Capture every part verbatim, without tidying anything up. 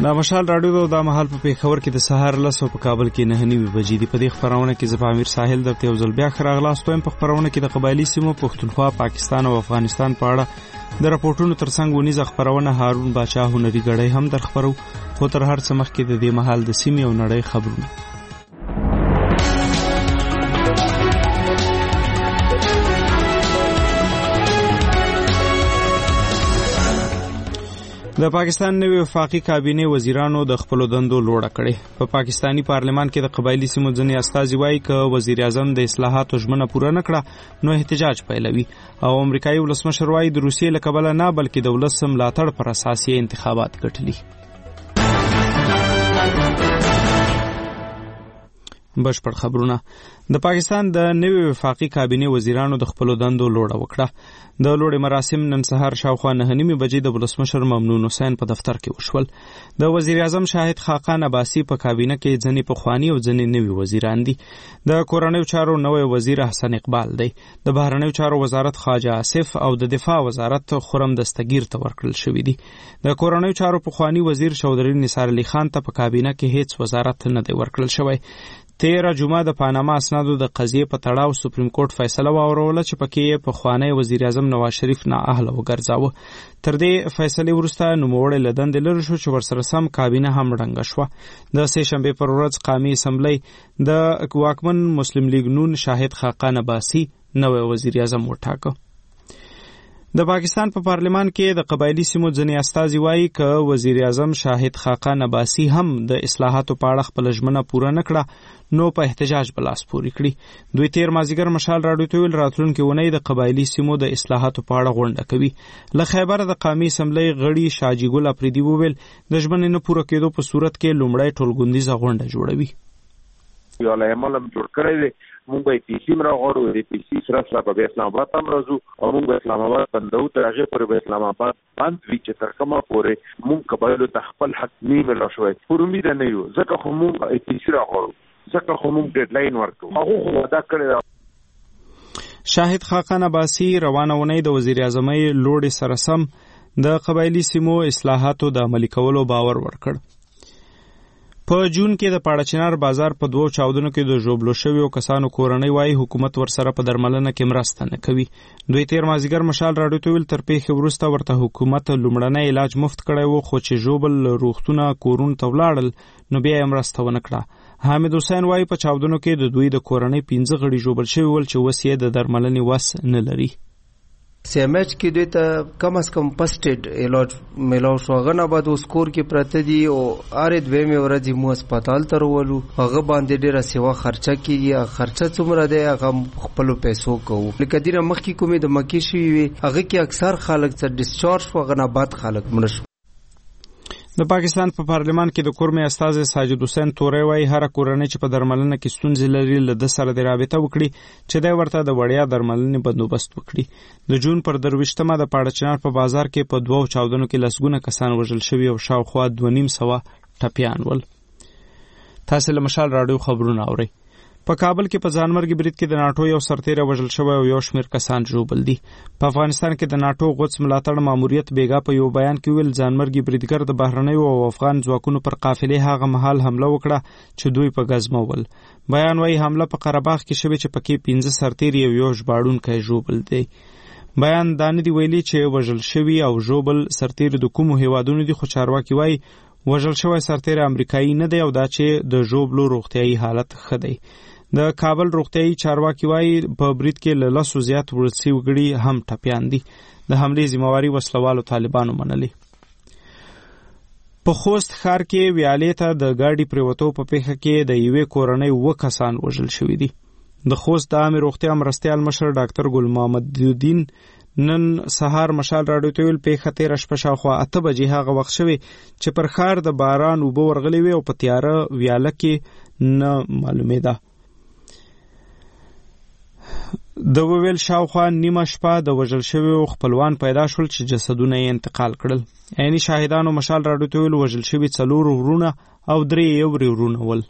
دا مشال راډیو دا مهال په پیښور کې د سهار لسو په کابل کې نه نیمه بجې دی. په دې خبرونه کې زه امیر ساحل درته یو ځل بیا خراغلاستم. په خبرونه کې د قبایلی سیمو پښتونخوا، پاکستان او افغانستان په اړه د راپورټونو ترڅنګ ونیزه خبرونه هارون باچا هنري غړی هم در خبرو. خو تر هر څه مخکې د دې مهال د سیمې او نړۍ خبرونه. د پاکستان نوی وفاقي کابینه وزیرانو د خپل دندو لوړه کړې. په پاکستانی پارلمان کې د قبایلی سیمو ځینې استازي وایي ک وزیر اعظم د اصلاحاتو ژمنه پوره نکړه نو احتجاج پیلوي، او امریکایي ولسمشر وایي د روسیې له کبله نه بلکې د ولس ملاتړ پر اساس یې انتخابات ګټلي. بشپړ خبرونه. د پاکستان د نوی وفاقي کابینه وزیرانو د خپل دندو لوړه وکړه. د لوړې مراسم نن سهار شاوخوا نه نیمه بجې د ولسمشر ممنون حسین په دفتر کې وشول. د وزیر اعظم شاهد خاقان عباسی په کابینه کې ځنې پخوانی او ځنې نوي وزیران دي. د کورنیو چارو نوی وزیر حسن اقبال دی. د بهرنیو چارو وزارت خواجه آصف او د دفاع وزارت خرم دستگیر ته ورکړل شوی دی. د کورنیو چارو پخوانی وزیر چودري نثار علي خان ته په کابینه کې هیڅ وزارت نه دی ورکړل شوی. تیره جمعه د پاناما اسنادو د قضیې په تړاو سپریم کورټ فیصله واوروله چې پکې یې پخوانی وزیر اعظم نواز شریف نااهله وګرځاوه. تر دې فیصلې وروسته نوموړی له دندې لرې شو چې ورسره سم کابینه هم ړنګه شوه. د سې شنبې پر ورځ قومي اسمبلی د واکمن مسلم لیگ نون شاهد خاقان عباسی نوی وزیر اعظم وټاکه. د پاکستان په پا پارلمان کې د قبایلی سیمو ځینې استازي وایي ک وزیر اعظم شاهد خاقان عباسی هم د اصلاحاتو په اړه خپل ژمنه پوره نکړه نو په احتجاج بلاس پوری کړي. دوی تیر مازیګر مشال راډیو ته ویل راتلونکي اونۍ د قبایلی سیمو د اصلاحاتو په اړه غونډه کوي. له خیبر د قومي اسمبلی غړي شاجي ګل افریدي وویل د ژمنې نه پوره کېدو په صورت کې لومړی ټولګوندیزه غونډه جوړوي. یا له ملم جوړ کړی دی مونږ به پیسې راغړو د پیسې سره سره په اسلام آباد هم راځو او مونږ اسلام آباد بندو تر هغه پورې به اسلام آباد بند وي چې تر کومه پورې مونږ قبایلو ته خپل حق نیول شوی. پر امید نه یو ځکه خو مونږ پیسې راغړو ځکه خو مونږ ډیډلاین ورکړو هغه وعده کړی. شاهد خاقان عباسی روانه ونې د وزیر اعظم لوړې سره سم د قبایلی سیمو اصلاحاتو د عملي کولو باور ورکړ. په جون کې د پاړچنار بازار په دوو چاودنو کې د ژوبلو شویو کسانو کورنۍ وایي حکومت ورسره په درملنه کې مرسته نه کوي. دوی تیر مازیګر مشال راډیو ته ویل تر پیښې وروسته ورته حکومت لومړنی علاج مفت کړی و، خو چې ژوبل روغتونه کورونو ته ولاړل نو بیا یې مرسته ونه کړه. حامد حسین وایي په چاودنو کې د دوی د کورنۍ پنځه غړي ژوبل شوي ول چې اوس یې د درملنې وس نه لري. سی ایم ایچ کې دوی ته کم از کم فرست ایډ علاج میلاو شو. هغه نه بعد اوس کور کې پراته دي او هرې دویمې ورځې مو هسپتال ته راولو. هغه باندې ډېره سیوا خرچه کېږي. خرچه څومره دی هغه خپلو پیسو کوو. لکه دېره مخکې کومې د مکې شوي وي هغه کې اکثر خلک څه ډسچارج شو، هغه نه بعد خلک مړه شو. د پاکستان په پا پارلمان کې د کورمې استازی ساجد حسین تورې وایي هر کورنۍ چې په درملنه کې ستونزې لري له د سره د رابطه وکړي چې دی ورته د وړیا درملنې بندوبست وکړي. د جون پر درویشتمه د پاړچنار په بازار کې په دوو چاودنو کې لسګونه کسان وژل شوي او شاوخوا دوه نیم سوه ټپیان ول. تاسې له مشال راډیو خبرونه اورئ. په کابل کې په ځانمرګي برید کې د ناټو یو سرتیری وژل شوی او یو شمېر کسان ژوبل دي. په افغانستان کې د ناټو غوڅ ملاتړ ماموریت بیګا په یو بیان کې ویل ځانمرګي بریدګر د بهرنیو او افغان ځواکونو پر قافلې هغه مهال حمله وکړه چې دوی په ګزمه ول. بیان وایي حمله په قره باغ کې شوې چې پکې پنځه سرتیري او یو ژباړونکی ژوبل دی. بیان دا نه دی ویلي چې وژل شوي او ژوبل سرتیري د کومو هیوادونو دي، خو چارواکي وایي وژل شوی سرتیری امریکایي نه دی او دا چې د ژوبلو روغتیایي حالت ښه دی. د کابل روغتیایي چارواکي وایي په برید کې له لسو زیات ورسي وګړي هم ټپیان دي. د حملې ذمہواري وسلوالو طالبانو منلې. په خوست ښار کې ویالې ته د ګاډي پریوتو په پیښه کې د یوې کورنۍ اووه کسان وژل شوي دي. د خوست د عامې روغتیا مرستیال مشر ډاکټر ګل محمد الدین نن سهار مشال راډیو ته ویل پیښه تېره شپه شاوخوا اته بجې هغه وخت شوې چې پر ښار د باران اوبه ورغلې وې او په تیاره ویاله کې نه معلومېده. د وویل شاوخوا نیمه شپه د وژل شویو خپلوان پیدا شول چې جسدونه یې انتقال کړل. عیني شاهدانو مشال راډیو ته ویل وژل شوي څلور ورونه او درې یې وري ورونه ول.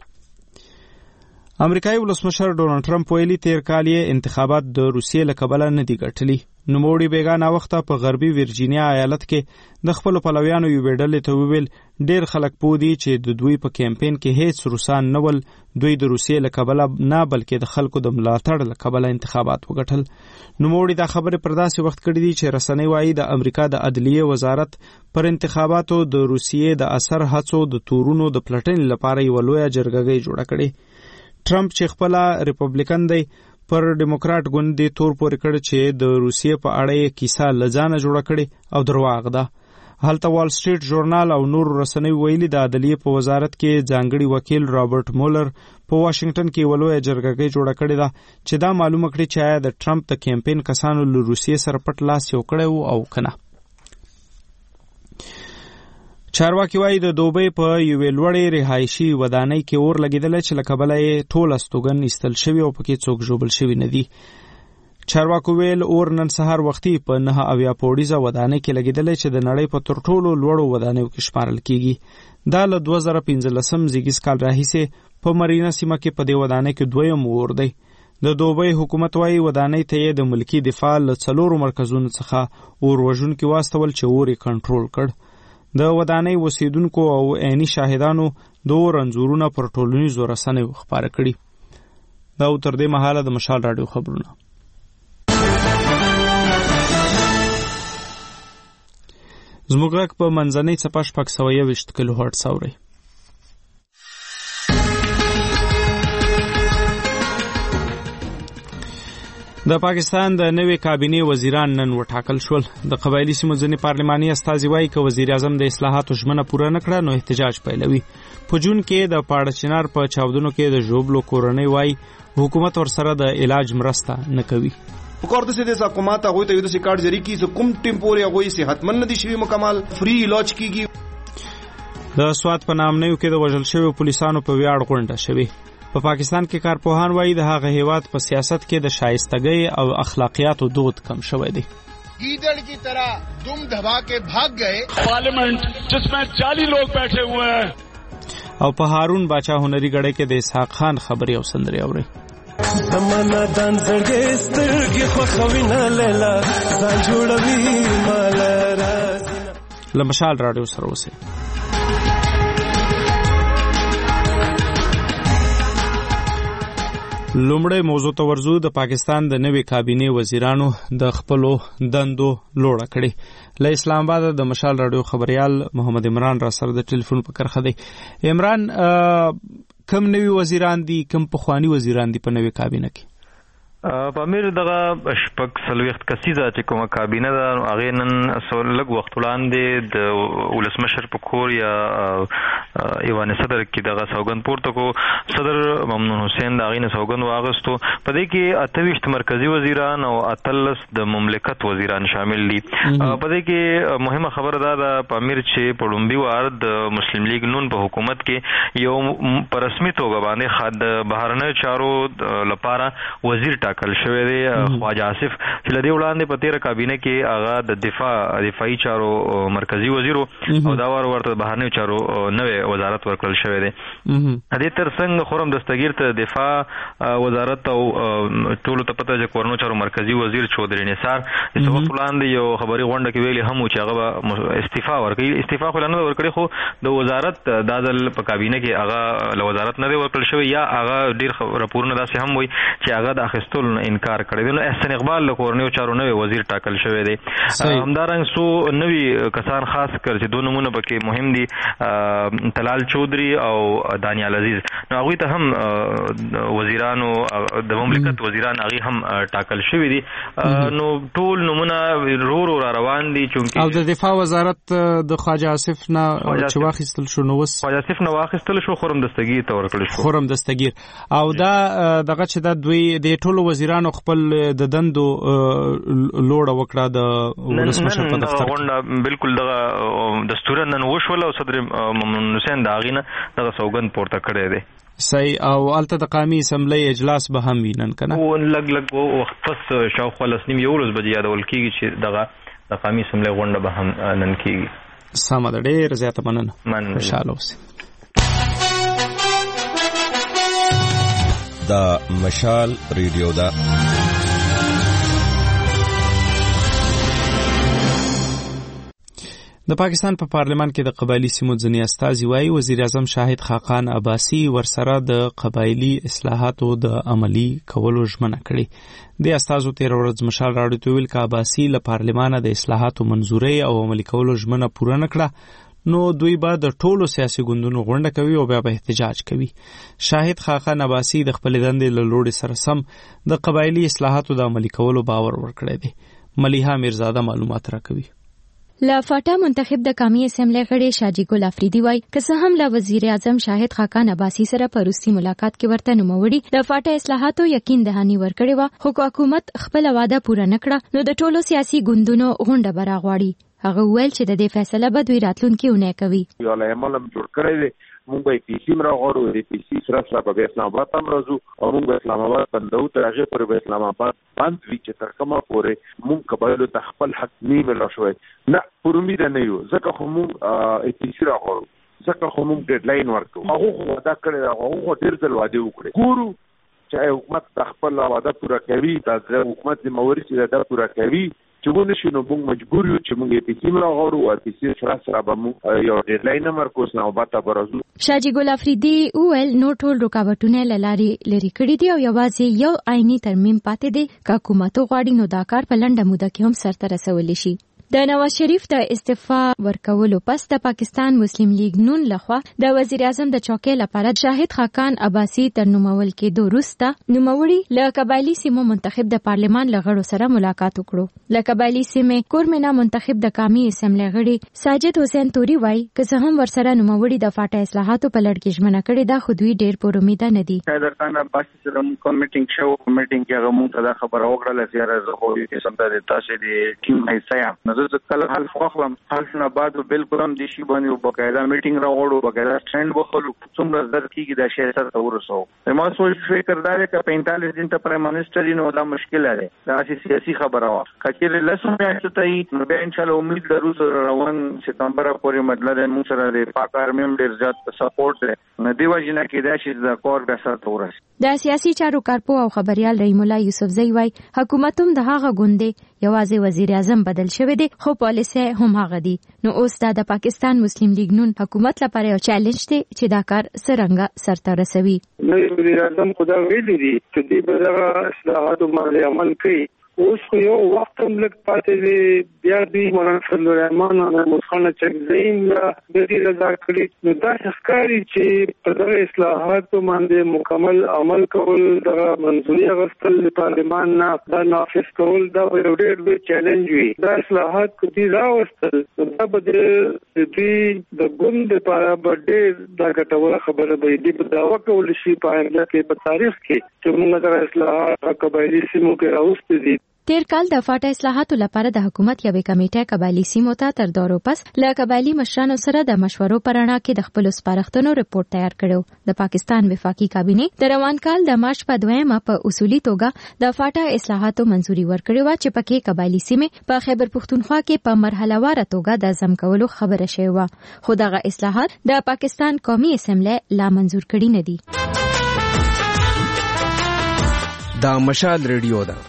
امریکایي ولسمشر ډونالډ ټرمپ ویلي تیر کال یې انتخابات د روسیې له کبله نه دي ګټلي. نوموړي بیګانه وخته په غربي ورجینیا ایالت کې د خپل پلویانو یو ډلې ته وویل ډیر خلک پودي چې د دوی په کمپاین کې هیڅ روسان نه ول، دوی د روسیې له کبله نه بلکې د خلکو د ملاتړ له کبله انتخابات وګټل. نوموړي دا خبره پر داسې وخت کړې دي چې رسنۍ وايي د امریکا د عدلیې وزارت پر انتخاباتو د روسیې د اثر هڅو د تورونو د پلټنې لپاره یو لویه جرګه جوړه کړې. ټرمپ چې خپل ریپبلیکن دی پر ډیموکراټ ګوند دی تور پورې کړ چې د روسیې په اړه یې کیسه لځانه جوړه کړې او درواغ ده. هلته وال سټریټ ژورنال او نور رسنۍ ویلي د عدلیې په وزارت کې ځانګړي وکیل رابرټ مولر په واشنگټن کې یوه لویه جرګه جوړه کړې ده چې دا معلومه کړي چې آیا د ټرمپ د کمپین کسانو له روسیې سره پټ لاس یو کړی و او که نه. چارواکي وایي د دوبۍ په یوې لوړې رهایشي ودانۍ کې اور لګېدلی چې له کبله یې ټول استوګن ایستل شوي او پکې څوک ژوبل شوي نه دي. چارواکو ویل اور نن سهار وختي په نهه اویا پوړیزه ودانۍ کې لګېدلی چې د نړۍ په تر ټولو لوړو ودانیو کې شمارل کیږي. دا له دوه زره پنځلسم زیږیز کال راهیسې په مرینا سیمه کې په دې ودانۍ کې دویم اور دی. د دوبۍ حکومت وایي ودانۍ ته یې د ملکي دفاع له څلورو مرکزونو څخه اور وژونکي واستول چې اور یې کنټرول کړ. د ودانۍ اوسیدونکو او عیني شاهدانو د اور انځورونه پر ټولنیزو رسنیو خپاره کړي. دا تر دې مهاله د مشال راډیو خبرونه. زموږ غږ په منځنۍ څپه شپږ سوه یوویشت کیلو هرټز اورئ. د پاکستان د نوې کابینې وزیران نن وټاکل شول. د قبایلي سیمو ځینې پارلماني استازي وایي که وزیر اعظم د اصلاحاتو ژمنه پوره نه کړه نو احتجاج پیلوي. په جون کې د پاړه چنار په چاودنو کې د ژوبلو کورنۍ وایي حکومت ورسره د علاج مرسته نه کوي. وکړه د سیده حکومت هغه ته یو د کارت جری کی کوم ټیم پورې هغه صحتمند ندي شوی مکمل فری علاج کیږي. د سواد په نامنیو کې د وژل شویو پولیسانو په ویاړ غونډه شوې. په پاکستان کې کارپوهان وایي د هغه هیواد په سیاست کې د شایستګۍ او اخلاقیاتو دود کم شوی دی. گیدڑ کی طرح دم دبا کے بھاگ گئے پارلیمنٹ جس میں چالیس لوگ بیٹھے ہوئے ہیں. او په هارون باچا هنري غړې کې د اسحاق خان خبري او سندري اوري. تمنا دان زړګې سترګې خوښوي نه لیلا ځان جوړوي مال راځي. لمشال راډیو سره اوسئ. لومړی موضوع ته ورځو. د پاکستان د نوې کابینې وزیرانو د خپلو دندو لوړه کړې. له اسلام آباد د مشال راډیو خبريال محمد عمران را سره د ټلیفون په کرخه دی. عمران، کم نوې وزیران دي، کم پخوانی وزیران دي په نوې کابینه کې؟ په امیر دغه شپږ څلوېښت کسیزه چې کومه کابینه ده هغې نن لږ وخت وړاندې د ولسمشر په کور یا ایوان صدر کې دغه سوګند پورته کو. صدر ممنون حسین د هغې نه سوګند واغستو. په دې کې اته ویشت مرکزي وزیران او اتلس د مملکت وزیران شامل دي. په دې کې مهمه خبره دا ده په امیر چې په لومړي وار د مسلم لیگ نون په حکومت کې یو په رسمي توګه باندې د بهرنیو چارو لپاره وزیر کل شوی دی خواجه آصف چې لدی وړاندې په تیره کابینه کې هغه د دفاع دفاعي چارو مرکزی وزیر او دا وار ورته بهرنیو چارو نوې وزارت ورکړل شوی دی. دې ترڅنګ خرم دستگیر ته دفاع وزارت او ټولو ته پته چې کورنو چارو مرکزی وزیر چودري نثار څه وخت وړاندې یو خبري غونډه کې ویلي هم چې هغه استعفا ورکړي. استعفا خو نه ورکړي خو د وزارت د ځل په کابینه کې هغه له وزارت نه ورکړل شوی یا هغه ډیر راپورونه داسې هم وي چې هغه د اخیستو انکار کړی دی. نو احسن اقبال له کورنیو چارو نوې وزیر ټاکل شوی دی. همدارنګ څو نوي کسان خاص کر چې دوه نمونه پکې مهم دي، طلال چودري او دانیال عزیز. نو هغوی ته هم وزیرانو د مملکت وزیران هغې هم ټاکل شوي دي. نو ټول نمونه رو رو را روان دي. او د دفاع وزارت د خواجه آصف نه چې واخیستل شو نو اوس خواجه آصف نه واخیستل شو، خرم دستګیر ته ورکړل شو. خرم دستګیر او دا دغه چې دا دوی د ټولو وزیرانو خپل د دندو لوړه وکړه د ولسمشر په دفتر کې. بالکل دغه دستور نن وشول او صدر ممنون حسین د هغې نه دغه سوګند پورته کړی دی. صحیح. او هلته د قومي اسمبلی اجلاس به هم وي نن که نه؟ لږ لږ وخت پس شاوخوا لس نیم یولس بجې یادول کېږي چې دغه د قومي اسمبلی غونډه به هم نن کېږي. سمه ده، ډېره زیاته مننه. مننه. خوشحاله اوسئ. دا مشال ریډیو ده. د پاکستان په پا پارلمان کې د قبایلی سیمو ځینې استازي وایي وزیر اعظم شاهد خاقان عباسي ورسره د قبایلی اصلاحاتو د عملی کولو ژمنه کړې. د استازو تیر ورځ مشال راډیو ته ویل چې عباسي له پارلمانه د اصلاحاتو منظوري او عملی کولو ژمنه پوره نه کړه نو دوی به د ټولو سیاسي ګوندونو غونډه کوي او بیا به احتجاج کوي. شاهد خاقان عباسي د خپل دندې له لوري سره سم د قبایلی اصلاحاتو د عملی کولو باور ورکړی دی. ملیحه میرزاده معلومات راکوي. لا فاټا منتخب د قومي اسمبلی غړي شاجي ګل افریدي وای که څه هم له وزیر اعظم شاهد خاقان عباسي سره په روسي ملاقات کې ورته نوموړي د فاټا اصلاحاتو یقین دهاني ورکړی و خو حکومت خپل وعده پوره نکړه نو د ټولو سیاسي ګوندونو غونډه براغواړي. هغه ویل چې د دې فیصله به دوی راتلونکي اونۍ کوي. یو له ملم جوړ کړی دی مونږ به پیسې راغورو د پیسې سره سره په اسلام آباد هم راځو او مونږ اسلام آباد بندو تر هغه پر به اسلام آباد باندې وی چې تر کومه پورې مونږ قبایلو ته خپل حق نیمه لا شوی نه پر امید نه یو ځکه خو مونږ پیسې راغورو ځکه خو مونږ ډیډ لاین ورکو هغه خو دا کړی هغه ډیر ځل وعده وکړي ګورو چې حکومت خپل وعده پوره کوي دا حکومت د موري چې دا پوره کوي چې ونه شي نو موږ مجبور یو چې موږ پیسې راغورو او پیسې سره سره به موږ یو ډیډلاین مرکوس نه وباته برازو. شاجي ګل افریدي ویل نو ټول رکاوټونه لاري لري کړی دي او یوازې یو آئینی ترمیم پاتې دي که حکومت غواړي نو دا کار په لنډه موده کې هم سرته رسول شي. د نواز شریف د استعفا ورکولو پس د پاکستان مسلم لیگ نون لخوا د وزیر اعظم د چوکۍ لپاره شاهد خاقان عباسي تر نومول کېدو وروسته نوموړي له قبایلی سیمو منتخب د پارلمان له غړو سره ملاقات وکړو. له قبایلی سیمې کورمنا منتخب د قومي اسمبلی غړي ساجد حسین توري وایي که څه هم ورسره نوموړي د فاټا اصلاحاتو په لړ کې ژمنه کړې ده خو دوی ډېر پر امیده نه دي. حیدر خان عباسي سره کوم میټینګ شو میټینګ کې هغه مونږ ته دا خبره وکړه چې راځو خو دې سم د تاسو د ټیم حصہ نظر کله حل فخلم حل نه بعد بالکل هم دي شی باندې او بقاعده میټینګ راوړو بقاعده سټاند وخلو څومره زر کیږي د شهر ته ورسو. ما سوچ فکر دا دی چې پینتالیس دن ته پرایم منسٹر نو دا مشکل دی دا سیاسي خبره وا کچې لسو میاشتې ته نو به ان شاء الله امید لرو سره روان ستمبر پورې مطلب موږ سره د پاکار مم ډیر زیات سپورټ دی نو دی وجنه کې دا چې د کور به سره ورس. د سیاسي چارو کارپو او خبريال رحیم الله یوسفزئی وای حکومت هم د هغه غونډې یوازې وزیر اعظم بدل شوی دی خو پالیسي هم هغه دی. نو اوس دا د پاکستان مسلم لیگ نون حکومت لپاره یو چیلنج دی چې دا کار څنګه سرته رسوي. نو وزیر اعظم خدا ویلي دي چې دې به دا اصلاحات باندې عمل کوي. اوس خو یو وخت هم لږ پاتې دی بیا دې مولانا فضل الرحمن او مسخانه چکزین د دې رضا کړی نو دا ښکاري چې په دغه اصلاحاتو باندې مکمل عمل کول د منځوري اغوستل د پارلمان نه دا نافذ کول دا یو ډېر لوی چیلنج وي. دا اصلاحات که دې راوستل نو دا به د دې د ګوند لپاره به ډېر دا ګټوره خبره به دې په دعوه کول شي په آینده کې په تاریخ کې چې موږ دغه اصلاحات قبایلي سیمو کې راوستي دي. تیر کال د فاټا اصلاحاتو لپاره د حکومت یوې کمیټې قبایلی سیمو ته تر دورو پس له قبایلی مشرانو سره د مشورو پر اړه کې د خپل سپارښتنو رپورت تیار کړو. د پاکستان وفاقي کابینې د روان کال د مارچ په دویمه په اصولي توګه د فاټا اصلاحاتو منځوري ورکړې و چې پکې قبایلی سیمې په خیبر پښتونخوا کې په مرحله وار توګه د ځم کولو خبره شوی و خو دغه اصلاحات د پاکستان قومي اسمبلی لا منظور کړي نه دي. دا مشال ریډیو ده.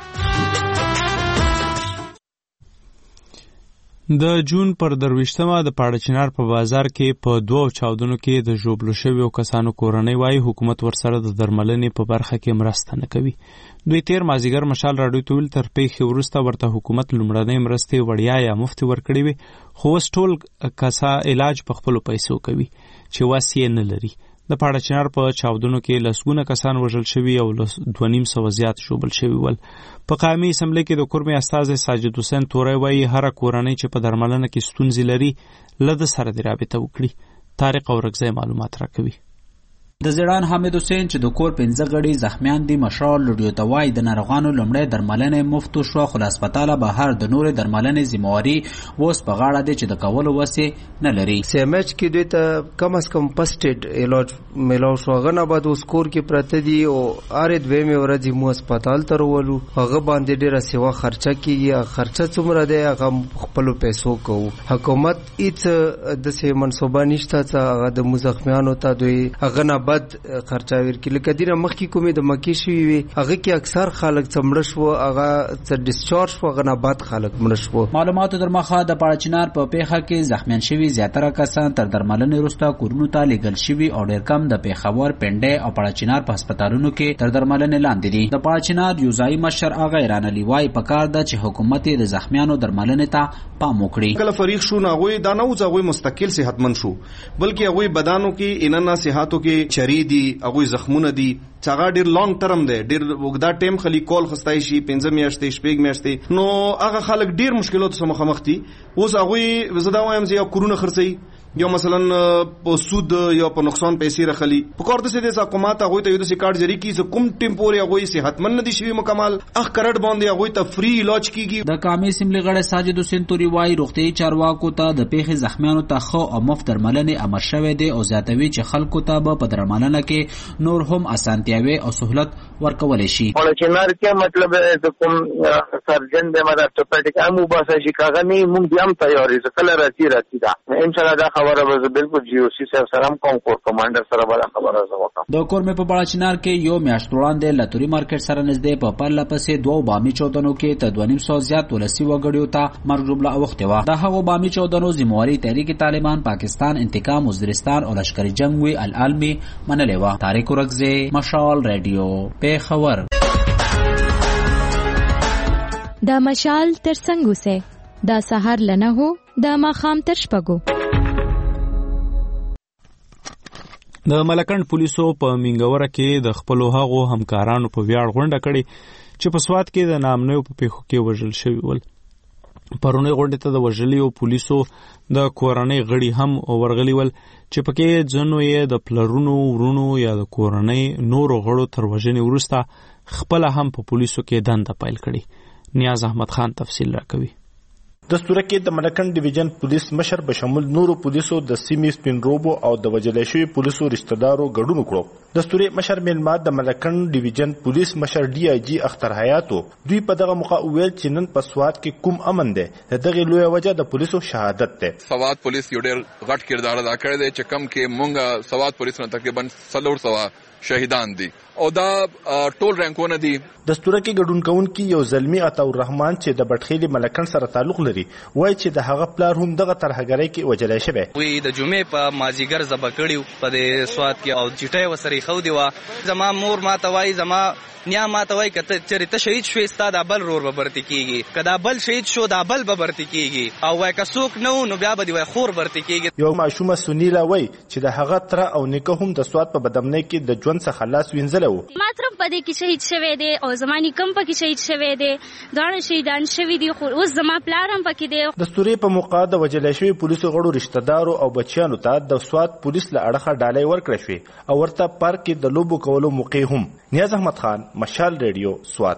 د جون پر درویشتمه د پاړه چنار په بازار کې په دوه چاودنو کې د ژوبلو شویو کسانو کورنۍ وایي حکومت ورسره د درملنې په برخه کې مرسته نه کوي. دوی تیر مازیګر مشال راډیو ته ویل تر پیښې وروسته ورته حکومت لومړنۍ مرستې وړیا یا مفتې ورکړې وي خو اوس ټول کسا علاج په خپلو پیسو کوي چې وس یې نه لري. د پاړه چنار په چاودنو کې لسګونه کسان وژل شوي او دوه نیم سوه زیات ژوبل شوي ول. په قومي اسمبلی کې د کورمې استازی ساجد حسین توری وایي هره کورنۍ چې په درملنه کې ستونزې لري له ده سره دې رابطه وکړي. طارق اورکزی معلومات راکوي. د زیړان حامد حسین چې د کور پنځه غړي زخمیان دي مشال لډیو ته وایي د ناروغانو لومړی درملنه مفت شو خو له هسپتاله بهر د نورې درملنې ذمہواري اوس په غاړه دی چې د کولو وسې نه لري. سی ایم ایچ کې دوی ته کم از کم فرست ایډ علاج میلاو شو هغه نه بعد اوس کور کې پراته دي او هرې دویمې ورځې مو هسپتال ته راولو هغه باندې ډېره سیوا خرچه کېږي. خرچه څومره دی هغه خپلو پیسو کوو. حکومت هېڅ داسې منصوبه نشته چې هغه د مو زخمیانو ته دوی هغه نه بد خرچاویر کې لکه دینه مخکې کومې د مکی شوی وي هغه کې اکثر خلک څمړ شو هغه څ ډیسچارج شو هغه نه بد خلک مړ شو. معلوماتو در مخه د پاړچنار په پیښه کې زخمیان شوي زیاتره کسان تر درملنې وروسته کورونو ته لیږل شوي او ډېر کم د پیښور پنډۍ او پاړچنار په هسپتالونو کې تر درملنې لاندې دي. د پاړچنار یو ځایي مشر هغه ایران علي وایي پکار ده چې حکومت د زخمیانو درملنې ته پام وکړي. کله فریق شو نه هغوی دا نه و چې هغوی مستقل صحتمند شو بلکې هغوی بدانو کې اننا صحتو کې چری دي هغوی زخمونه دي څنګه ډیر لانګ ټرم دی ډیر وګدا ټیم خلی کول خستای شي پنځه میاشتې شپږ میاشتې نو هغه خلک ډیر مشکلاتو سره مخامخ دي. اوس هغوی زدا وایم چې یو کورونه خرڅي یا مثلا په سود یا په نقصان پیسې راخلي په کار د سې د حکومت هغوی ته یو د کارت جری کی چې کوم ټیم پورې هغوی صحتمند ندي شوي مکمل اخ کرټ باندې هغوی ته فری علاج کیږي. د قومي اسمبلی غړی ساجد حسین توري وایي روغتیايي چارواکو ته د پیښې زخمیانو ته خو او مفت درملنې امر شوی دی او زیاتوي چې خلکو ته به په درملنه کې نور هم اسانتیاوي او سہولت ورکول شي. پاړچنار کې مطلب د کوم سرجن د مراتبټیک امو باسه شي کاغه نه مونږ هم تیاری ز کله راځي راځي دا ان شاء الله دا خبره به بالکل جی او سی سره سره کوم کور کمانډر سره به خبره زموږه. د کور مې په پاړچنار کې یو میاشت وړاندې لتوري مارکیټ سره نږدې په پرله پسې دوه بامي چودنو کې ته دوه نیم سو زیات ولسی وګړیو ته مرګ جمله اوخته و. د هغو بامي چودنو ذمہواری تحریک طالبان پاکستان انتقام وزیرستان او لشکري جنگ وی العالمي منلې و. طارق ورغزي مشال رادیو پیښور. دا مشال تر څنګه سه دا سحر لنه هو دا ماخام تر شپګو. د ملکند پولیسو په منګوره کې د خپلو هغو همکارانو په ویاړ غونډه کړې چې په سوات کې د نامنیو په پیښو کې وژل شوي ول. پرونی غونډې ته د وژلیو پولیسو د کورنۍ غړي هم ورغلي ول چې پکې ځینو یې د پلرونو ورونو یا د کورنۍ نورو غړو تر وژنې وروسته خپله هم په پولیسو کې دنده پیل کړې. نیاز احمد خان تفصیل راکوي. دستوره کې د ملکند ډیویژن پولیس مشر بشمول نورو پولیسو د سیمې سپینروبو او د وجلې شوی پولیسو رشتہ دارو ګډون کړو. دستوري مشر میلمات د ملکند ډیویژن پولیس مشر ډي آی جی اختر حیاتو دوی په دغه موقع ویل چې نن په سوات کې کوم امن دی دغه لوی وجه د پولیسو شهادت ده. سوات پولیس یو ډېر غټ کردار ادا کړی دی چې کم کې مونږه سوات پولیس نه تقریبا څلور سوه شهیدان دي او دا ټول رانکونه دي. دستوره کې ګډون کوونکي یو زلمی عطا الرحمن چې د بټخیلي ملکند سره تعلق لري وایي چې د هغه پلار هم دغه ترهګرۍ کې وجلای شوی. وی د جمعې په مازیګر زبا کړیو په د سوات کې او چټای وسري خو دی وا زما مور ما ته وایي زما نیا ما ته وایي کته چې ته شهید شوې ستاد بل رور به برتی کیږي کدا بل شهید شو دا بل به برتی کیږي او وای کڅوک نو نو بیا به دی وای خور برتی کیږي. یو معشومه سنیلا وایي چې د هغه تر او نیکه هم د سوات په بدمنۍ کې د ژوند څخه خلاص وینځلو. ما تر په دې کې شهید شوی دی او زمانی کم په کې شهید شوی دی دا شهیدان شوی دي خو اوس زما پلار هم پکې دی. د ستوري په موقع د وجلې شوی پولیسو غړو رشتہ دارو او بچیانو ته د سوات پولیس له اړخه ډالۍ ورکړې شوې او ورته پارک کې د لوبو کولو موقع هم. نیاز احمد خان مشال رادیو سوات.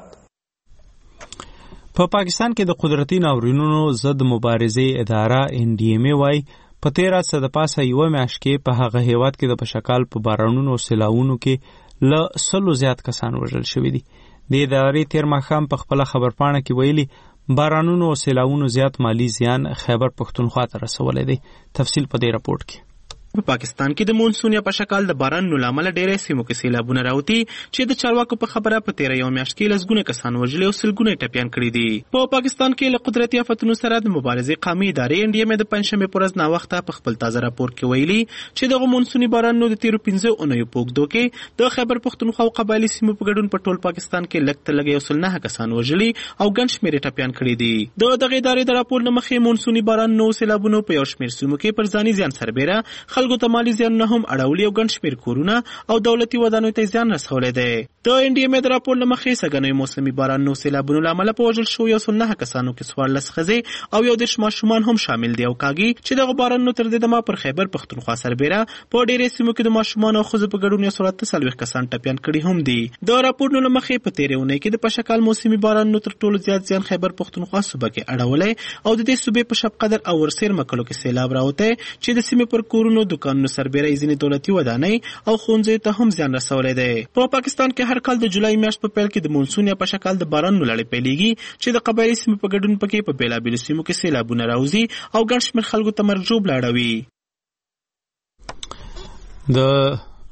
په پاکستان کې د قدرتي ناورینونو ضد مبارزې اداره ان ډي ام ای وايي په تیره څه د پاسه یوه میاشت کې په هغه هیواد کې د پشکال په بارانونو او سیلاوونو کې له سلو زیات کسان وژل شوي دي. د ادارې تیر ماښام په خپله خبرپاڼه کې ویلي بارانونو او سیلاوونو زیات مالی زیان خیبر پښتونخوا ته رسولی دی. تفصیل په دې راپورټ کې. په پاکستان کې د مونسون یا پشکال د بارانونو لامل ډېرې سیمو کې سیلابونه راوتی چې د چارواکو په خبره په تیره یو میاشت کې لسګونه کسان وژلي او سلګونه ټپیان کړي دي. په پاکستان کې له قدرتي آفتونو سره د مبارزې قومي ادارې ان ډي ام ای د پنځشنبې په ورځ ناوخته په خپل تازه راپور کې ویلي چې دغه مونسوني بارانونو د تیرو پنځه اونیو په اوږدو کې د خیبر پښتونخوا او قبایلي سیمو په ګډون په ټول پاکستان کې لږ تر لږه یو سل نهه کسان وژلي او ګڼ شمېر یې ټپیان کړي دي. د دغه ادارې د راپور له مخې مونسوني بارانونو او سیلابونو په یو شمېر سیمو کې پر ځاني زیان سربیره خلکو ته مالي زیان هم اړولي او ګڼ شمېر کورونه او دولتي ودانیو ته زیان رسولی دی. د ان ډي ام ای د راپور له مخې سږنیو موسمي بارانونو سیلابونو له امله په وژل شوو یو سل نهه کسانو کې څوارلس ښځې او یو دېرش ماشومان هم شامل دي او کاږي چې دغه بارانونو تر دې دمه پر خیبر پښتونخوا سربیره په ډېرې سیمو کې د ماشومانو او ښځو په ګډون یو سل اته څلوېښت کسان ټپیان کړي هم دي. د راپورونو له مخې په تېرې اونۍ کې د پشکال موسمي بارانونو تر ټولو زیات زیان خیبر پښتونخوا صوبه کې اړولی او د دې صوبې په شب قدر او ورسیر مکلو کې سیلاب راوتی چې د سیمې پر کورونو دوکانونو سربیره ځینې دولتي ودانۍ او ښوونځیو ته هم زیان رسولی دی. په پاکستان کې هر کال د جولای میاشت په پیل کې د مونسون یا پشکال د بارانونو لړۍ پیلېږي چې د قبایلي سیمو په ګډون پکې په بېلابېلو سیمو کې سیلابونه راوځي او ګڼ شمېر خلکو ته مرګ ژوبله اړوي. د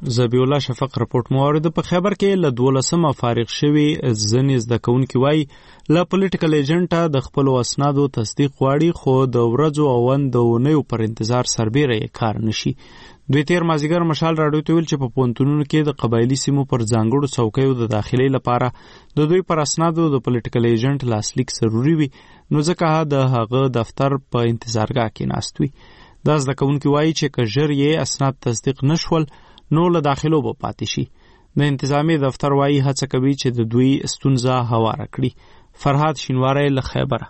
زبی الله شفق رپورټ موارد په خبر کې له دولسمه فارغ شوی ځنې زده کوونکي وایي له پولیټیکل ایجنټه د خپلو اسنادو تصدیق غواړي خو د ورځو او اونیو پر انتظار سربیره یې کار نشي. دوی تیر مازیګر مشال راډیو ته ویل چې په پوهنتونونو کې د قبایلي سیمو پر ځانګړو څوکیو د داخلي لپاره د دوی پر اسنادو د پولیټیکل ایجنټ لاسلیک ضروري وي، نو ځکه د هغه دفتر په انتظارګاه کې ناست وي. دا زده کوونکي وایي چې که ژر یې اسناد تصدیق نشول نو له داخلو به پاتې شي. د انتظامی دفتر وایي هڅه کوي چې د دوی ستونزه هواره کړي. فرهاد شینواری له خیبره.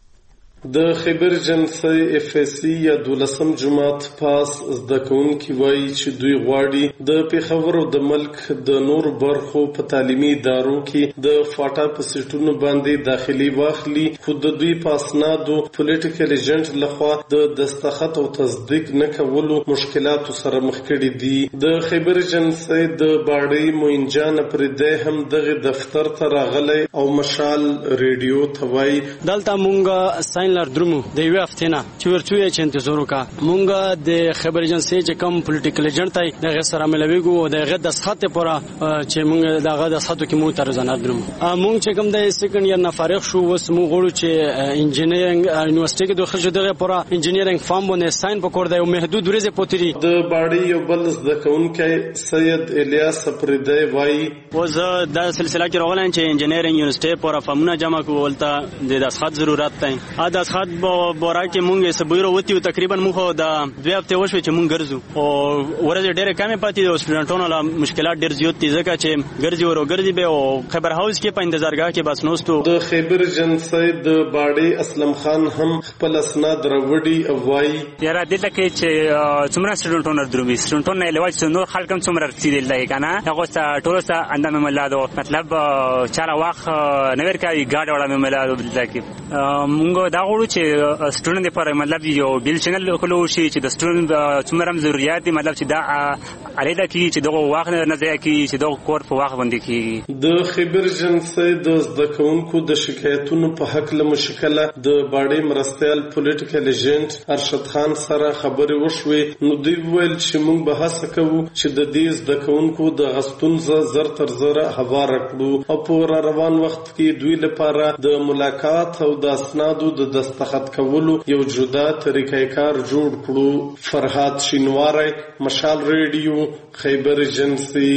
د خیبر جنسي اف اس سی یا دولسم جماعت پاس زده کوونکي وایي چې دوی غواړي د پېښور او د ملک د نور برخو په تعلیمي ادارو کې د فاټا په سیټونو باندې داخلي واخلي، خو د دوی په اسنادو پولیټیکل ایجنټ لخوا د دستخط او تصدیق نه کولو مشکلاتو سره مخ کړي دي. د خیبر جنسي د باړۍ موین جان پردې هم دغه دفتر ته راغلی او مشال ریډیو ته وایي دلته مونږه ساين لار درمو د یو هفته نه چې ورته یې چې انتظار وکړه. مونږ د خبر ایجنسی چې کوم پولیټیکل ایجنټ دی دغه سره ملويګو دغه د سخت پره چې مونږ دغه د سخت کې مو تر ځنه درمو. مونږ چې کوم د سیکنډ ایئر نه فارغ شو وس مو غوړو چې انجینرینګ یونیورسيټي کې داخل شو دغه پره انجینرینګ فارم باندې ساين پکور دی او محدود ورځې پوتري. د باړي یو بل د کونکي سید الیاس پردې وایي وزه د سلسله کې راغلم چې انجینرینګ یونیورسيټي پره فارمونه جمع کولته د داسخط ضرورت دی. ا داسخط بورا کې مونږه سبویرو وتی تقریبا مونږ د دوه هفته وشو چې مونږ ګرځو او ورځ ډېره کمه پاتې د سټوډنټونو له مشکلات ډېر زیات دي ځکه چې ګرځي ورو ګرځي به او خبر هاوس کې په انتظارګاه کې بس نوستو. د خیبر جنسي د باړې اسلم خان هم خپل اسناد راوړي او وایي یاره دلته کې چې څومره سټوډنټونو دروي سټوډنټونو له وایي چې نور خلک هم څومره رسیدل دی کنه هغه ته ټول څه اندامه ملادو مطلب چاره واخ نور کوي ګاډ وړه ملادو دلته کې مونږ دا غوړو چې سټوډنټ لپاره مطلب یو بیل چینل کولو شي چې د سټوډنټ څومره ضرورت دي مطلب چې دا اړیدا کی چې دغه واخ نه ځای کی چې دغه کور په واخ باندې کی. د خیبر جنسي د زده کوونکو د شکایتونو په حق له مشکله د باړې مرستيال پولیټیکل ایجنټ ارشد خان سره خبرې وشوې نو دوی ویل چې موږ به هڅه کوو چې د دې زده کوونکو د غستون زر تر زره هوار کړو او په روان وخت کې دوی لپاره د ملاقات او د اسنادو د دستخط کولو یو جدا طریقې کار جوړ کړو. فرهاد شینواری مشال ریډیو خیبر جنسي.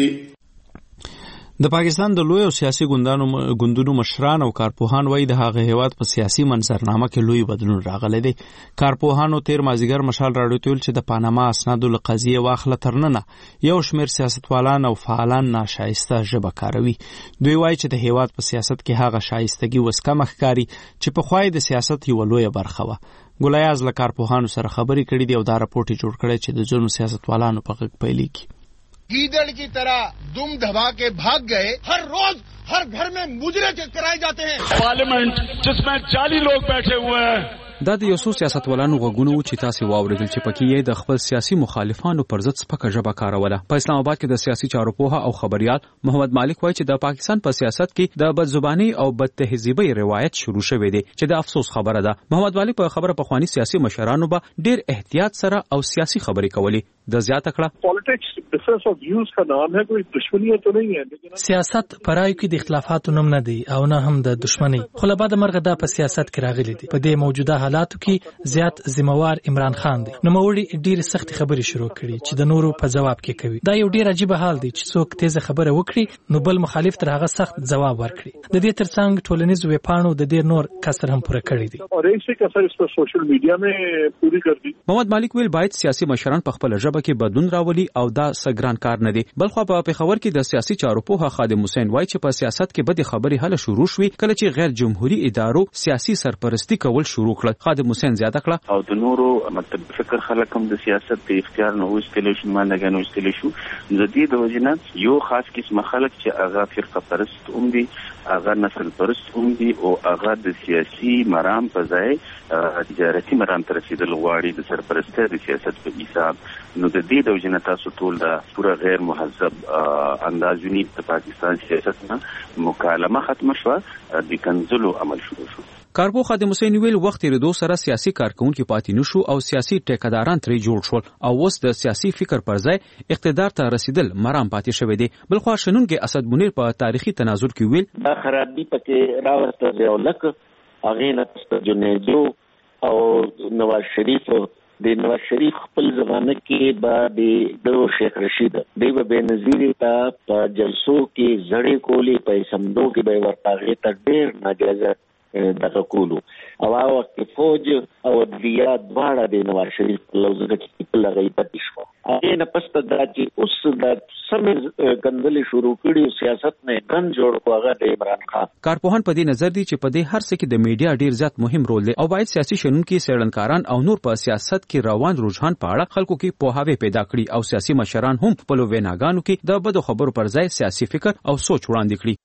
د پاکستان د لوی او سیاسي ګوندونو مشران او کارپوهان وایي د هغه هیواد په سیاسي منظرنامه کې لوی بدلون راغلی دی. کارپوهانو تیر مازیګر مشال راډیو ته ویل چې د پاناما اسنادو له قضیې واخله تر ننه یو شمېر سیاستوالان او فعالان ناشایسته ژبه کاروي. دوی وایي چې د هیواد په سیاست کې هغه شایستګي اوس کمه ښکاري چې پخوا د سیاست یوه لویه برخه وه. ګولیاز له کارپوهانو سره خبرې کړې دي او دا راپورټ یې جوړ کړی چې د ځینو سیاستوالانو په غږ پیلېږي. गीदड़ की तरह दुम दबा के भाग गए. हर रोज हर घर में मुजरे कराए जाते हैं. पार्लियामेंट जिसमें जाली लोग बैठे हुए हैं. دا د یو څو سیاستوالانو غوږونه و چې تاسو واوریدل چې پکې یې د خپل سیاسي مخالفانو پر ضد سپکه ژبه کاروله. په اسلام آباد کې د سیاسي چارو پوها او خبريال محمد مالک وایي چې د پاکستان په سیاست کې د بدزبانی او بدتهذیبي روایت شروع شوې دي چې د افسوس خبره ده. محمد مالک په خبره په خواني سیاسي مشرانو به ډېر احتیاط سره او سیاسي خبرې کولې. د زیاته کړه پالیټکس ډیفرنس اف ویوز کا نام ہے کوئی دشمنی تو نہیں ہے. سیاست پرای کې د اختلافاتو نوم نه دی او نه هم د دشمنی. خو له بعد مرغه د په سیاست کې راغلي دي. په دې موجوده حالاتو کې زیات ذمہوار عمران خان دی. نو موري ډیر سخت خبرې شروع کړي چې د نورو په جواب کې کوي. دا یو ډیر عجیب حال دی چې څوک تیزه خبره وکړي نو بل مخالف تر هغه سخت جواب ورکړي. د دې ترڅنګ ټولنیز ویبپاڼو د ډیر نور کسر هم پوره کړی دي او ریسه کسر اس په سوشل میډیا میں پوری کړ دي. محمد مالک ویل باید سیاسي مشران په خپل ژبه کې بدلون راولي او دا سګران کار نه دی. بلخو په پیښور کې د سیاسي چارو پوها خادم حسین وایي چې په سیاست کې بدې خبرې هله شروع شوې کله چې غیر جمهوریت ادارو سیاسي سرپرستی کول شروع کړل. خادم حسین زیاته کړه او د نورو مطلب فکر خلک هم د سیاست په اختیار نه وستل شي مانګه نه وستل شو. د دې د وجنه یو خاص قسم خلک چې هغه فرقه پرست هم دي هغه نسل پرست هم دي او هغه د سیاسي مرام په ځای تجارتي مرام ته رسیدل غواړي د سرپرسته د سیاست په حساب. نو نو د دې د وجنه تاسو ټول د پوره غیر مهذب اندازونی د پاکستان سیاست نه مکالمه ختم شو د کنزلو عمل شروع شو. کارپو خادم حسین ویل وخت ردو سره سیاسي کارکونکو پاتې نشو او سیاسي ټیکداران ترې جوړ شول او اوس د سیاسي فکر پر ځای اقتدار ته رسیدل مرام پاتې شوی دی. بل خو شنونکو اسد منیر په تاریخي تناظر کې ویل دا خرابي پکې راوسته یو لک اغه نه ست جنیدو او نواز شریف د نواز شریف خپل زمانه کې با د شیخ رشید دی به نظیر ته په جلسو کې زړې کولی په سمدو کې به ورتاغه ته ډېر ناجایز دغه کولو او هغه وخت فوج او دیا دواړه د نواز شریف لوزګه چې په لغې پاتې شو. هغه نه پسته دا چې اوس د سم کنځلې شروع کړي سیاست نه ګن جوړ کو هغه د عمران خان. کارپوهان په دې نظر دي چې په دې هر څه کې د میډیا ډیر زیات مهم رول لري او باید سیاسي شنونکو سیړنکاران او نور په سیاست کې روان رجحان په اړه خلکو کې پوهاوی پیدا کړي او سیاسي مشران هم په لویناګانو کې د بدو خبرو پر ځای سیاسي فکر او سوچ وړاندې کړي.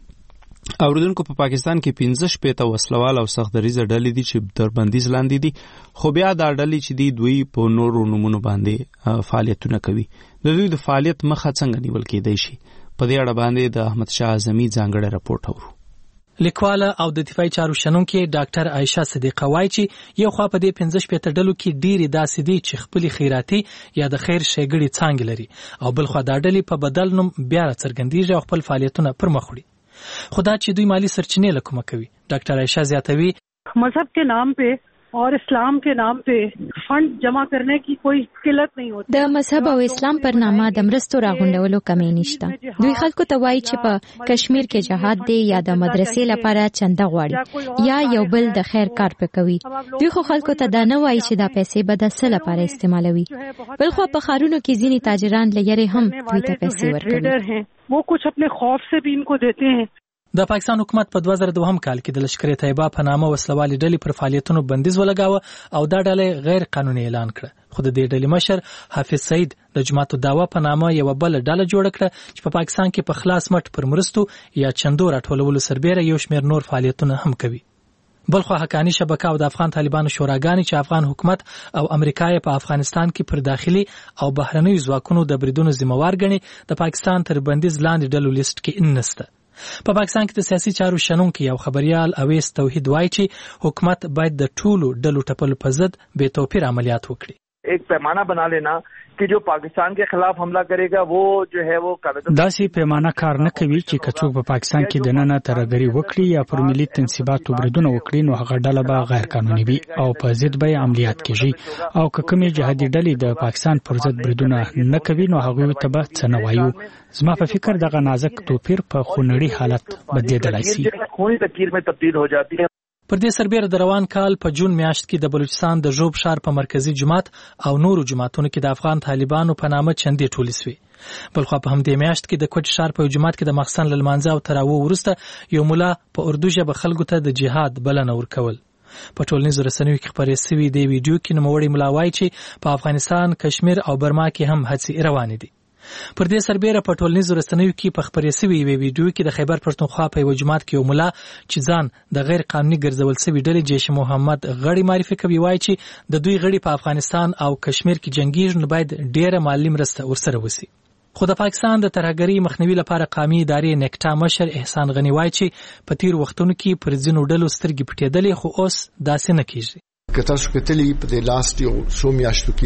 اوریدونکو په پاکستان کې پنځه شپېته وسلوال او سختدریزه ډلې دي چې تر بندیز لاندې دي خو بیا دا ډلې چې دي دوی په نورو نمونو باندې فعالیتونه کوي. د دوی د فعالیت مخه څنګه نیول کېدای شي په دې اړه باندې د احمد شاه اعظمي ځانګړی راپورټ اورو. لیکواله او د دفاعي چارو شنونکي ډاکټر عائشه صدیقه وایي چې یو خوا په دې پنځه شپېته ډلو کې ډېری داسې دي چې خپل خیراتي یا د خیر ښېګړې څانګې لري او بل خوا دا ډلې په بدل نوم بیا څرګندېږي او خپل فعالیتونه پر مخ وړي. خدا چې دوی مالی سرچینې لکومه کوي. ډاکټر عائشہ زیاتوي مذہب کے نام پہ اور اسلام کے نام پہ فنڈ جمع کرنے کی کوئی قلت نہیں ہوتی. د مذهب او اسلام پر نامه د مرستو راغونډولو کمی نشته. دوی خلکو ته وایي چې په کشمیر کې جهاد دی یا د مدرسې لپاره چنده غواړي یا یو بل د خیر کار کوي. دوی خو خلکو ته دا نه وایي چې دا پیسې به د څه لپاره استعمالوي. بل خو په ښارونو کې ځینې تاجران لري هم دوی ته پیسې ورکوي. وہ کچھ اپنے خوف سے بھی ان کو دیتے ہیں. د پاکستان حکومت په دوه زره دوه کال کې د لشکر طیبه په نامه وسلوالي ډلې پر فعالیتونو بندیز ولګاوه او دا ډلې غیر قانوني اعلان کړه. خو د دې ډلې مشر حافظ سعید د جماعت الدعوه په نامه یو بل ډله جوړ کړه چې په پاکستان کې په خلاص مټ پر مرستو یا چندو راټولولو سربېره یو شمېر نور فعالیتونه هم کوي. بلخو حقانی شبکه او د افغان طالبانو شوراګانې چې افغان حکومت او امریکا په افغانستان کې پر داخلي او بهرنیو ځواکونو د بریدونو ذمہوار ګڼي د پاکستان تر بندیز لاندې ډلو لیست کې نشته. په پاکستان کې د سیاسي چارو شنونکي او خبريال اویس توحید وایي چې حکومت باید د ټولو ډلو ټپلو په ضد بے توپیر عملیات وکړي. ایک پیمانہ بنا لینا کہ جو پاکستان کے خلاف حملہ کرے گا وہ جو ہے وہ داسې پیمانه کار نه کوي چې کڅوک په پاکستان کې د نننه ترګری وکړي یا پر ملي تنصیباتو بریدونه وکړي نو هغه ډله به غیر قانوني وي او په ضد به عملیات کیږي او که کومې جهادي ډلې د پاکستان پر ضد بریدونه نه کوي نو هغه ته به څه نه وایو. زما په فکر دغه نازک توپیر په خونړي حالت بدلیدلای شي. خونی تکیر میں تبدیل ہو جاتی ہے. پر دې سربېره د روان کال په جون میاشت کې د بلوچستان د ژوب ښار په مرکزی جماعت او نورو جماعتونو کې د افغان طالبانو په نامه چندې ټولې سوې. بلخو په همدې میاشت کې د کوټ ښار په جماعت کې د مخصن لمانځه او تراوو وروسته یو مولا په اردو ژبه خلکو ته د جهاد بلنه ورکول. په ټولنیزو رسنیو کې خبرې سوي د ویډیو کې نوموړی مولا وایي چې په افغانستان، کشمیر او برما کې هم هڅې روانې دي. پر دې سربېره په ټولنیزو رسنیو کې په خبرې سوي یوې ویډیو کې د خیبر پښتونخوا په یو جماعت کې یو مولا چې ځان د غیر قانوني ګرځول سوي ډلې جیش محمد غړي معرفي کوي وایي چې د دوی غړي په افغانستان او کشمیر کې جنگیږي نو باید ډېره مالي مرسته ورسره وشي. خو د پاکستان د ترهګرۍ مخنیوي لپاره قومي ادارې نکټا مشر احسان غنی وایي چې په تیر وختونو کې پر ځینو ډلو سترګې پټېدلې خو اوس داسې نه کیږي. که تاسو کتلې په دې لاست یو څو میاشتو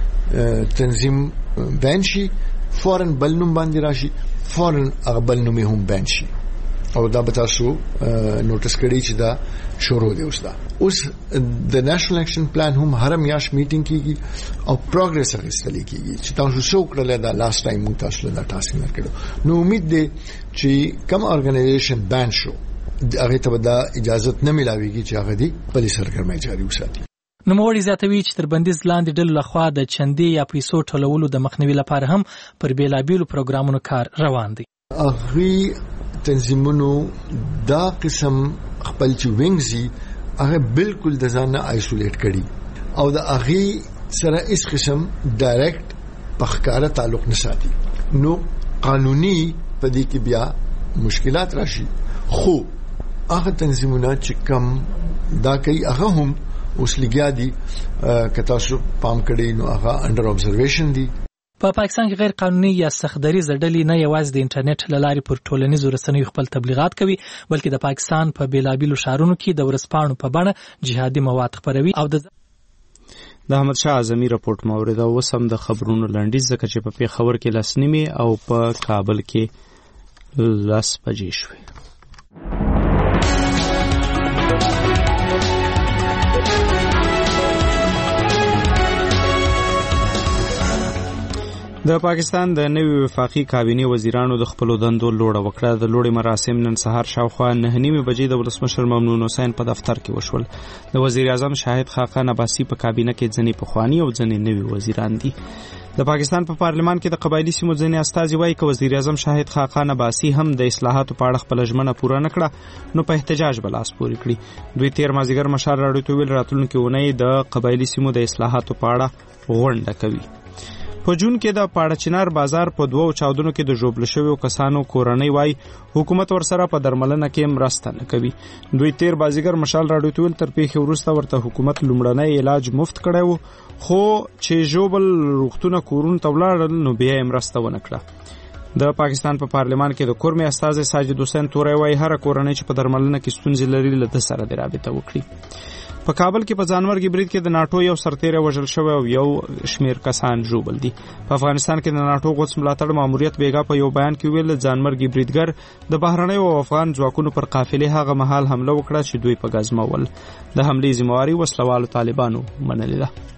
کې تنظیم بین شي فورن بلنوم باندې راشي فورن هغه بلنومي هم بین شي او دا به تاسو نوټس کړئ چې دا شروع دی اوس دا اوس د نېشنل اکشن پلان هم هر میاش میټینګ کیږي او پروګرس اخیستل کیږي چې تاسو شو کړل دا لاست ټایم موږ تاسو له تاسو نه کړو. نو امید دی چې کوم ارګنایزیشن بین شو هغه ته دا اجازه نه ملاويږي چې هغه دی پولیس سرګرمۍ جاري وساتي. نوموړي زیاتوي چې تر بندیز لاندې ډلو لخوا د چندې یا پیسو ټولولو د مخنیوي لپاره هم پر بیلابیلو پروګرامونو کار روان دی. هغه تنظیمونو دا قسم خپل چې وینګزي هغه بالکل د ځان نه آیسولیټ کړي او د هغه سره هیڅ قسم ډایرکټ پخکاره تعلق نه ساتي. نو قانوني پدې کې بیا مشکلات راشي. خو هغه تنظیمونه چې کم دا کوي هغه هم اوس لګیا دي که تاسو پام کړئ نو هغه انډر ابزرویشن دي. په پاکستان کې غیر قانوني یا سختدریزه ډلې نه یوازې د انټرنیټ له لارې پر ټولنیزو رسنیو خپل تبلیغات کوي بلکې د پاکستان په بیلابیلو ښارونو کې د ورځپاڼو په بڼه جهادي مواد خپروي او د د احمد شاه اعظمي رپورټ مورید او وسم د خبرونو لنډیز ځکه چې په پیښور کې لس نیمې او په کابل کې لس بجې شوې. د پاکستان د نوي وفاقي کابینې وزیرانو د خپلو دندو لوړه وکړه. د لوړې مراسم نن سهار شاوخوا نه نیمې بجې د ولسمشر ممنون حسین په دفتر کې وشول. د وزیر اعظم شاهد خاقان عباسي په کابینه کې ځینې پخواني او ځینې نوي وزیران دي. د پاکستان په پا پارلمان کې د قبایلی سیمو ځینې استازي وایي چې وزیر اعظم شاهد خاقان عباسي هم د اصلاحاتو په اړه خپل ژمنه پوره نه کړه نو په احتجاج به لاس پورې کړي. دوی تیر مازدیګر مشال راډیو ته ویل راتلونکې اونۍ د قبایلی سیمو د اصلاحاتو په اړه غونډه کوي. په جون کې د پاړچنار بازار په دوو چاودنو کې د ژوبل شویو کسانو کورنۍ وای حکومت ورسره په درملنه کې مرسته نه کوي. دوی تیر بازیګر مشال راډیو ته ویل تر پیښې وروسته ورته حکومت لومړنی علاج مفت کړی و خو چې ژوبل روغتونه کورونو ته ولاړل نو بیا یې مرسته ونه کړه. د پاکستان په پا پارلمان کې د کورمې استازی ساجد حسین تورای وای هر کورنۍ چې په درملنه کې ستونزې لري له ده سره د رابطه وکړي. په کابل کې په ځانمرګي برید کې د ناټو یو سرتیری وژل شوی او یو شمیر کسان ژوبل دي. په افغانستان کې د ناټو قدس ملاتړ ماموریت بیګا په یو بیان کې ویل ځانمرګي بریدګر د بهرنیو او افغان ځواکونو پر قافلې هغه مهال حمله وکړه چې دوی په غزمول. د حملې ذمہواری وسلوالو طالبانو منلې ده.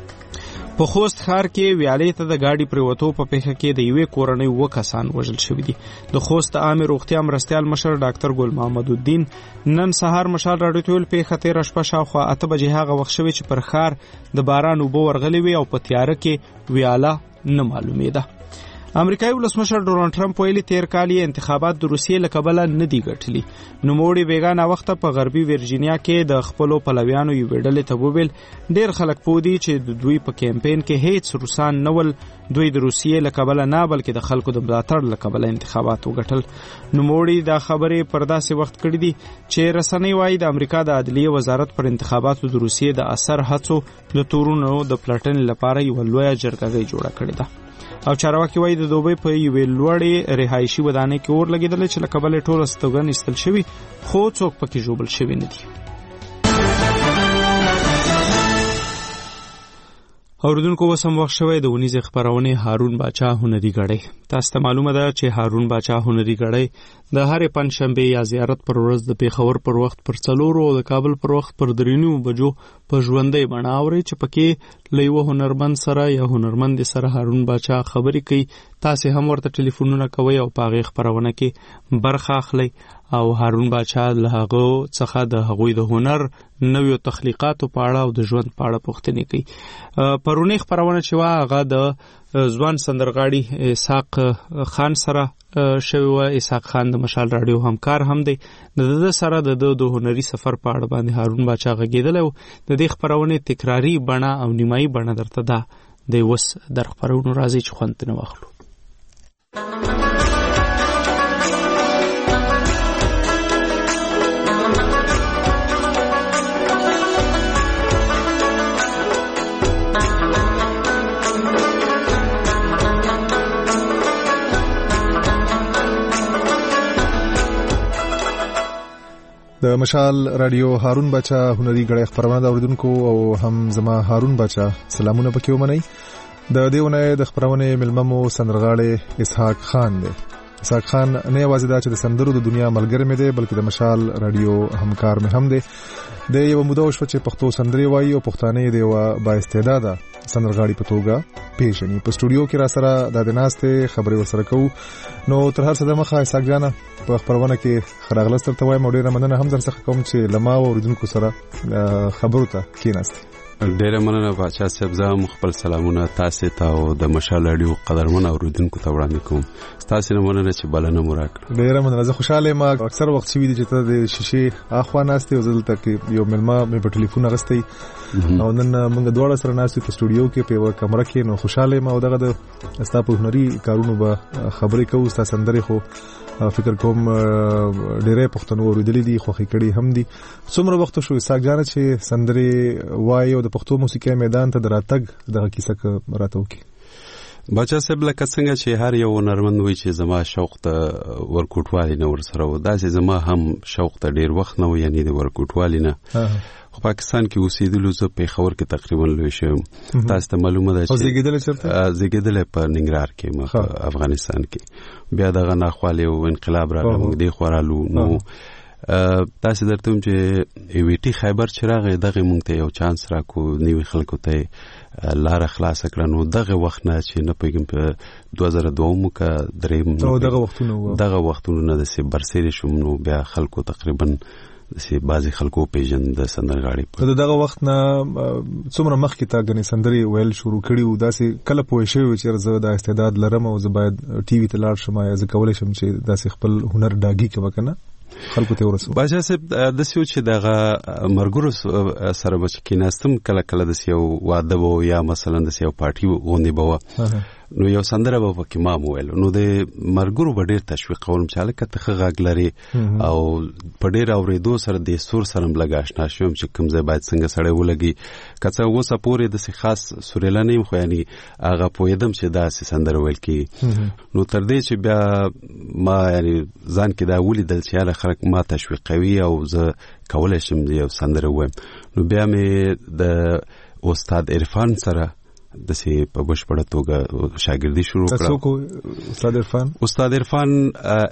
په خوست ښار کې ویالې ته د گاډي پریوتو په پیښه کې د یوې کورنۍ اووه کسان وژل شوي دي. د خوست عامه روغتیا مرستیال مشر ډاکټر ګل محمد الدین نن سهار مشال راډیو ته ویل پیښه تېره شپه شاوخوا اته بجې هغه وخت شوې چې پر ښار د باران اوبه ورغلې وي او په تیاره کې ویاله نه معلومېده. امریکایي ولسمشر ډونالډ ټرمپ ویلي تیر کال یې انتخابات د روسیې له کبله نه دي ګټلي. نوموړي بیګا ناوخته په غربي ورجینیا کې د خپلو پلویانو یوې ډلې ته وویل ډېر خلک پوه دي چې د دوی په کیمپین کې هیڅ روسان نه ول دوی د روسیې له کبله نه بلکې د خلکو د ملاتړ له کبله انتخابات وګټل. نوموړي دا خبرې پر داسې وخت کړې دي چې رسنۍ وایي د امریکا د عدلیې وزارت پر انتخاباتو د روسیې د اثر هڅو د تورونو د پلټنې لپاره یوه لویه جرګه جوړه کړې ده. او چارواکي وایي د دوبۍ په یوې لوړې رهایشي ودانۍ کې اور لګېدلی چې له کبله یې ټول استوګن ایستل شوي خو څوک پکې ژوبل شوي نه دي. اوریدونکو اوس هم وخت شوی د ونیزې خپرونې هارون باچا هنري ګړۍ. تاسو ته معلومه ده چې هارون باچا هنري ګړۍ د هرې پنجشنبې یا زیارت پر ورځ د پیښور پر وخت پر څلورو او د کابل پر وخت پر درېنیو بجو په ژوندۍ بڼه اورئ چې پکې له یوه هنرمند سره یا هنرمندې سره هارون باچا خبرې کوي. تاسې هم ورته ټلیفونونه کوئ او په هغې خپرونه کې برخه اخلئ او هارون باچا له هغو څخه د هغوی د هنر نویو تخلیقاتو په اړه او د ژوند په اړه پوښتنې کوي. پرونی خپرونه چې وه هغه د ځوان سندرغاړي اسحاق خان سره شوی و. اسحاق خان د مشال راډیو همکار هم دی. د ده سره د ده د هنري سفر په اړه باندې هارون باچا غږېدلی و. د دې خپرونې تکراري بڼه او نیمایي بڼه درته ده د اوس در خپرونو راځي چې خوند ترې واخلو. د مشال رادیو هارون باچا هنري غړې خبرونه د اوریدونکو او هم زما هارون باچا سلامونه پکې ومنئ. د دیونه د خبرونه ملممو سندرغاړي اسحاق خان دی. اسحاق خان نه یوازې دا چې د سندرو د دنیا ملګری مې دی بلکې د مشال رادیو همکار مې هم دی. د یو موده وشو چې پښتو سندري وایي او پښتانه دی وا با استعداده سندرغاړي په توګه پیژني. په سټوډیو کې را سره د دناسته خبري ورسره کوو. نو تر هر څه د مخه اسحاق جان په خبرونه کې خراغلستر ته وایم او ډیره مننه هم در څخه کوم چې لما او اوریدونکو سره خبرو ته کېناست. ډیره مننه باچا صاحب. زه خپل سلامونه تاسو ته او د مشال رادیو قدرمن اوریدونکو ته وړاندې کوم. تاسو نه مننه چې بلنه مو راکړه. ډیره مننه. زه خوشاله ما اکثر وخت شوی دي چې ته د شیشې اخوا ناشته او زلته کې یو ملما مې په ټلیفون غستې او نن موږ دواړه سره ناشته په سټوډیو کې په یو کمره کې. نو خوشاله ما او دغه د استا په هنري کارونو به خبرې کوو. تاسو سندري خو فکر کوم ډیره پښتنو اوریدلې دي خو خېکړې هم دي. څومره وخت شو ساګ جان چې سندري وایي او د پښتو موسیقي میدان ته دراتګ دغه کیسه راتو کی؟ باچا صاحب لکه څنګه چې هر یو هنرمند وي چې زما شوق ته ورکوټوالي نه ورسره و، داسې زما هم شوق ته ډیر وخت نه و، یعنی د ورکوټوالي نه. خو پاکستان کې اوسېدلو زه پېښور کې تقریبا لوی شوم. تاسو ته معلومه ده چې زیږېدل چېرته؟ زیږېدل په ننګرهار کې ما په افغانستان کې. بیا دغه ناخوالې او انقلاب راغی، موږ دې خوا رالو. نو تاسو درته وایم چې وی ټي خیبر چې راغی دغه موږ ته یو چانس راکو، نوي خلکو ته لاره خلاص کړه. نو دغه وخت نه چې نه پېږم په دوه زره دوه کې درېم دغه وختونو دغه وختونو نه د سي برسېری شوم. نو بیا خلکو تقریبا سي بعضي خلکو پیژن د سندرغاړي په دغه وخت نه څومره مخکې تا غني سندري ویل شروع کړي او داسې کله پوه شوی چې زه د استعداد لرم او زه باید ټي وي ته لاړ شم یا زه کولای شم چې داسې خپل هنر ډاګي کوم کنه خلکو ته ورسو؟ باچا صاحب د سیو چې دغه مرګرو سره بچ کیناستم کله کله د سیو واده وو یا مثلا د سیو پارټي غونډې بوه، نو یو سندره به پکې ما وویل. نو د مرګرو به ډېر تشویق کوم چې هلکه ته ښه غږ لرې او په ډېر اورېدو سره د سور سره هم لږ اشنا شوم چې کوم ځای باید څنګه سړی ولګي. که څه اوسه پورې داسې خاص سورېله نه یم، خو یعنې هغه پوهېدم چې داسې سندره ویل کېږي. نو تر دې چې بیا ما یعنې ځان کې دا ولیدل چې هله خلک ما تشویقوي او زه کولی شم یو سندره ووایم. نو بیا مې د استاد عرفان سره دسې په بشپړه توګه شاګردي شروع کړه. څوک استاد عرفان؟ استاد عرفان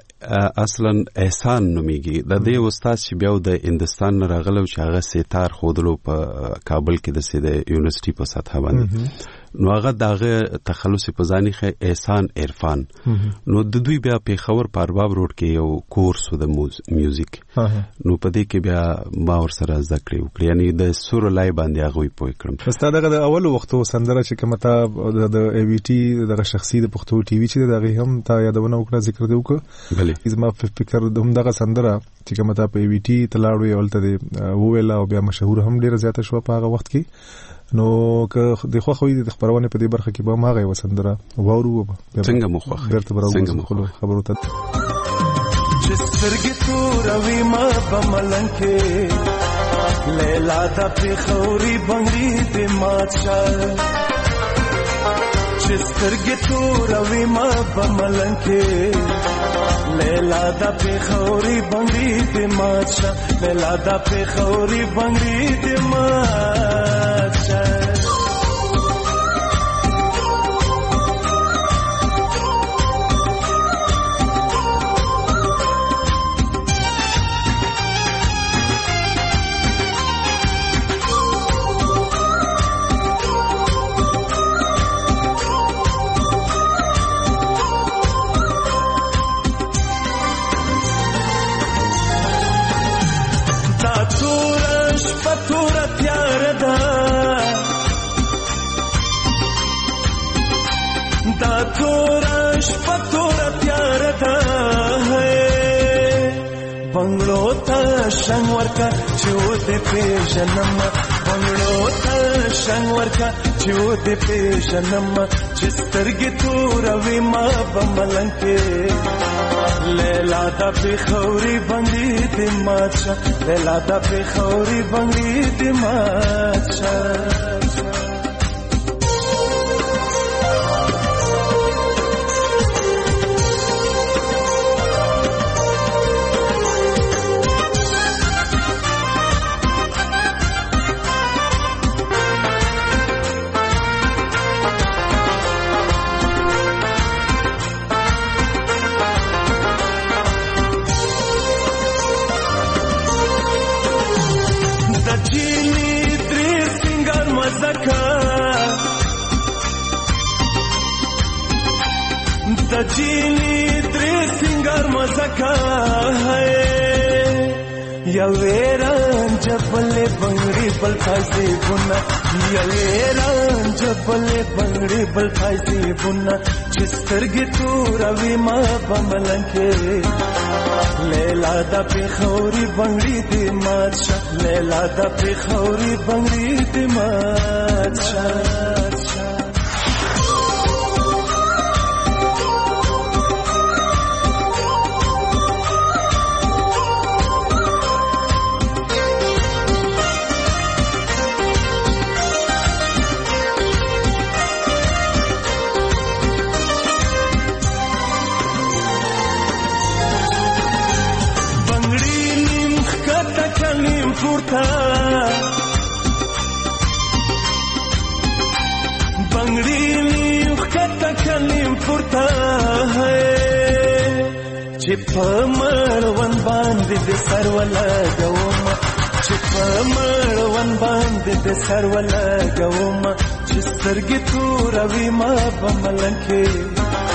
اصلا احسان نومیږي. د دې استاد چې بیا د هندستان نه راغلی چې هغه ستار ښودلو په کابل کې دسې د یونیورسټي په سطحه باندې، نو هغه د هغه تخلص په ځان یې احسان عرفان. نو د دوی بیا پېښور په ارباب روډ کې یو کورس و د میوزیک، نو په دې کې بیا ما ورسره زده کړې وکړې، یعنې د سور لای باندې هغوی پوه کړم. ستا دغه د اولو وختو سندره چې کومه تا د ای وی ټي دغه شخصي د پښتو ټي وي چې دغه هم تا یادونه وکړه، ذکر دې وکړه؟ بلې زما فکر هم دغه سندره چې کومه تا په ای وی ټي تلاړو یو ولته دی وویل او بیا مشهور هم ډیره زیاته شو په هغه وخت کې. نو که د خو خو د خبرونه په دې برخه کې به ما غي وسندره وورو څنګه مو خو څنګه مو خو خبرو ته چې سترګې توروي ما په ملنګ کې لیلا د پیښوري بنګړي دې ماچا، چې سترګې توروي ما په ملنګ کې لیلا د پیښوري بنګړي دې ماچا، لیلا د پیښوري بنګړي دې ماچا. شنگ ورکا چود پیژنم بنگلو تا شنگ ورکا چود پیژنم چسترگی تو روی ما بملنگ کے لیلا دا پیخوری بنگی دی ماچا، لیلا دا پیخوری بنگی دی ماچا. جینی درې سنگار مزکا ہے یا ویران جبل بنگړي بل خاصي بنا یا ویران جبل بنگړي بل خاصي بنا چسترګي تور وی ما بملنکه لیلا د پیخوري بنگړي دې ماچا لیلا د پیخوري بنگړي دې ماچا پورتا بنگړي نیو کته کلیم پورتا چې په مړون باندې د سر ولګوم چې په مړون باندې د سر ولګوم چې سترګې توروي ما بملنکې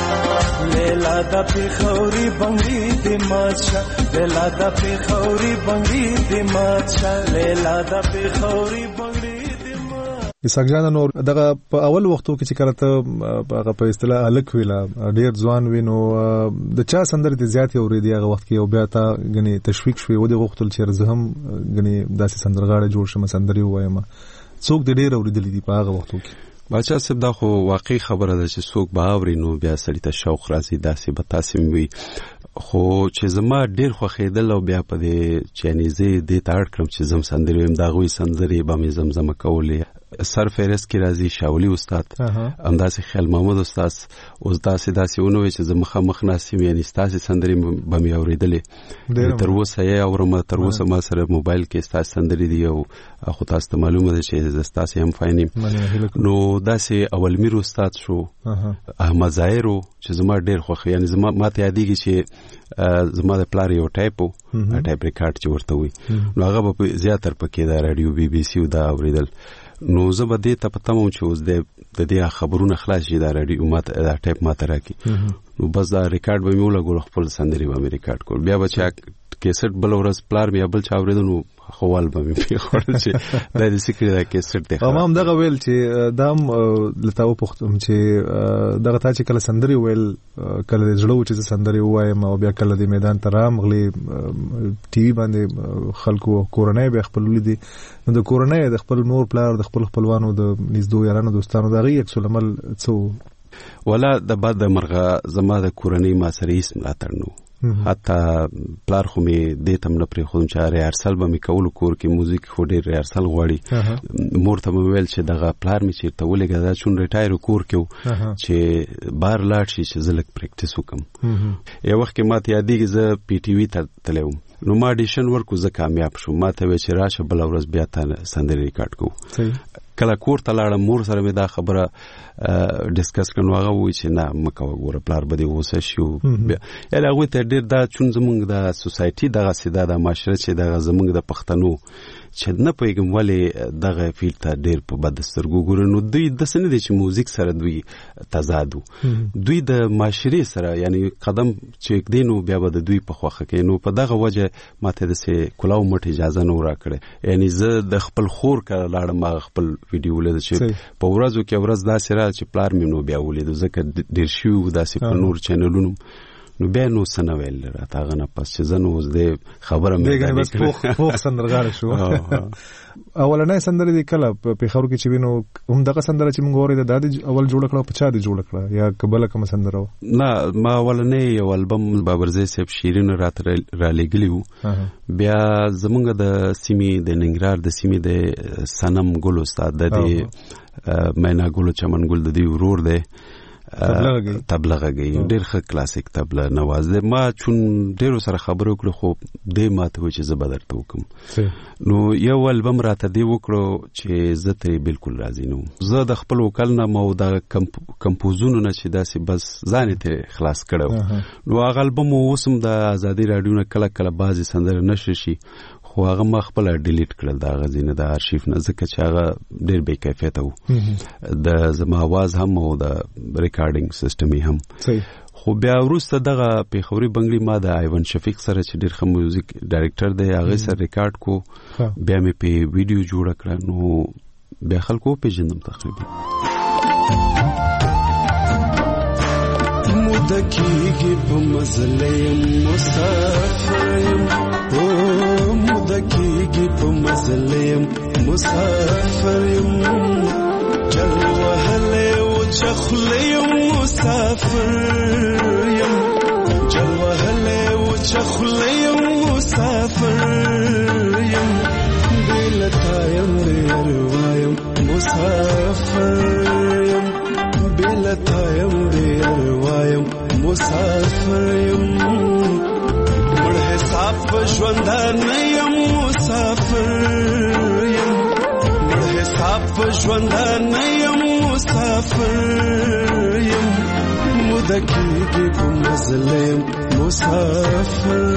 لیلا دا پیخوري بنگړي دې ماچا لیلا دا پیخوري بنگړي دې ماچا لیلا دا پیخوري بنگړي دې ماچا اسحاق جان نور دغه په اول وختو کې چې کړه هغه په اصطلاح الک ویلا ډیر ځوان وینو د چا سندره دې زیات اورېدي هغه وخت کې او بیا تا غني تشویق شوی و دې وختل چې زه هم غني داسې سندرغاړي جوړ شم سندري وایم څوک دې ډیر اورېدلې دي په هغه وختو کې باچا صاحب دا خو واقعي خبره ده چې څوک به اوري نو بیا سړی ته شوق راځي داسې به تاسې وي خو چې زما ډیر خوښېدل او بیا په دې چینیزي دې ته اړ کړم چې زم سندرې ویم د هغوی سندرې به مې زمزمه کولې سر فهرست کې راځي شاولي استاد همداسې خیال محمد استاد اوس داسې داسې ونوي چې زه مخامخ ناست یم یعنې ستاسې سندرې به مې اورېدلې تر اوسه یې اورم تر اوسه ما سره موبایل کې ستاسې سندرې دي او خو تاسو ته معلومه ده چې زه ستاسې هم فاین یم نو داسې اولمیر استاد شو احمد ظاهر چې زما ډېر خوښ یعنې زما ما ته یادېږي چې زما د پلار یو ټایپ و ټایپ ریکارډ چې ورته وي نو هغه به زیاتر پکې دا راډیو بي بي سي او دا اورېدل نو زه به دې ته په تمه وم چې اوس د دې خبرونه خلاص شي دا راډیو ما ته دا ټایپ ما ته راکړي نو بس دا ریکارډ به مې ولګول خپل سندرې به مې ریکارډ کول بیا به چې کیسټ بل ورځ پلار مې بل چا اورېده نو خوال به مې پرېښودل چې دا دې څه کړي دا کیسټ دی ما هم دغه ویل چې دا هم له تا وپوښتم چې دغه تا چې کله سندرې ویل کله د زړه و چې زه سندرې ووایم او بیا کله د میدان ته رامغلې ټي وي باندې خلکو کورنۍ به خپل ولیدي نو د کورنۍ د خپل مور پلار د خپل خپلوانو د نږدې یارانو دوستانو د هغې عکس العمل څه ولا د بد مرغه زما د کورنۍ ما سره هېڅ ملاتړ نه حتی پلار خو مې دې ته هم نه پرېښودم چې ریهرسل به مې کولو کور کې موزیک خو ډېر ریهرسل غواړي مور ته مې ویل چې دغه پلار مې چېرته ولېږه دا چون ریټایر کور کې و چې بار لاړ شي چې زه لږ پریکټس وکړم یو وخت کې ما ته یادېږي زه پی ټي وي ته تللی وم نو ما اډیشن ورکو زه کامیاب شوم ما ته ویل چې راشه بله ورځ بیا تا سندرې ریکارډ کوو کله کور ته لاړم مور سره مې دا خبره ډسکس کړه نو هغه ووایي چې نه مه کوه ګوره پلار به دې غوسه شي یعنې هغوی ته ډېر دا چون زموږ د سوسایټي دغسې دا د معاشره چې دغه زموږ د پښتنو چې نه پوهېږم ولې دغه فیلډ ته ډېر په بد سترګو ګوري نو دوی داسې نه دی چې موزیک سره دوی تضاد دوی د معاشرې سره یعنې قدم چې ږدي نو بیا به د دوی په خوښه کوي نو په دغه وجه ما ته داسې کلاو مټ اجازه نه و راکړې یعنې زه د خپل خور کره لاړم هغه خپل ویډیو ولید چې په ورځو کې ورځ داسې را چې پلار مې نو بیا ولیدو ځکه ډېر شوي وو داسې په نور چینلونو نو بیا نو څه نه ویل راته هغه نه پس چې زه نو اوس دې خبره مې بس پوخ سندرغاړی شو اولنۍ سندرې دې کله په پېښور کې چې وینو همدغه سندره چې موږ اورېده دا دې اول جوړه کړه په چا دې جوړه کړه یا که بله کومه سندره وه نه ما اولنۍ یو البم بابرزی صاحب شیرین راته رالیږلي وو بیا زموږ د سیمې د ننګرهار د سیمې د صنم ګل استاد د دې مینا ګل چمن ګل د دې ورور دی تبلغه گئی ډیر ښه کلاسیک تبله نواز دی ما چون ډیرو سره خبرې وکړو خو دې ما ته وایي چې زه به درته وکړم نو یو البم راته دې وکړو چې زه ترې بالکل راضي نه وم زه د خپل وکل نه ما د کمپوزونو نه چې داسې بس ځان یې ترې خلاص کړی نو هغه البم اوس هم د ازادي راډیو نه کله کله بعضې سندرې نشر شي خو هغه ما خپله ډیلیټ کړل د هغه ځینې د ارشیف نه ځکه چې هغه ډېر بې کیفیته و د زما اواز هم او د ریکارډینګ سیسټم یې هم خو بیا وروسته دغه پیښوري بنگړي ما د ایوان شفیق سره چې ډېر ښه میوزیک ډایرکټر دی هغه سره ریکارډ کو بیا مې په ویډیو جوړ کړ نو بیا خلکو پیژندم تقریبا مدکیږي په مزلې مسافر او مدکیږي په مزلې مسافر جل وهله او چخلې مسافر جل وهله او چخلې مسافر بلتا يم يروايم مسافر بلتا يم يروايم مسافر مړ حساب ژوند نه يم مسافر مړ حساب ژوند نه يم مسافر مدکیږي په مزلم مسافر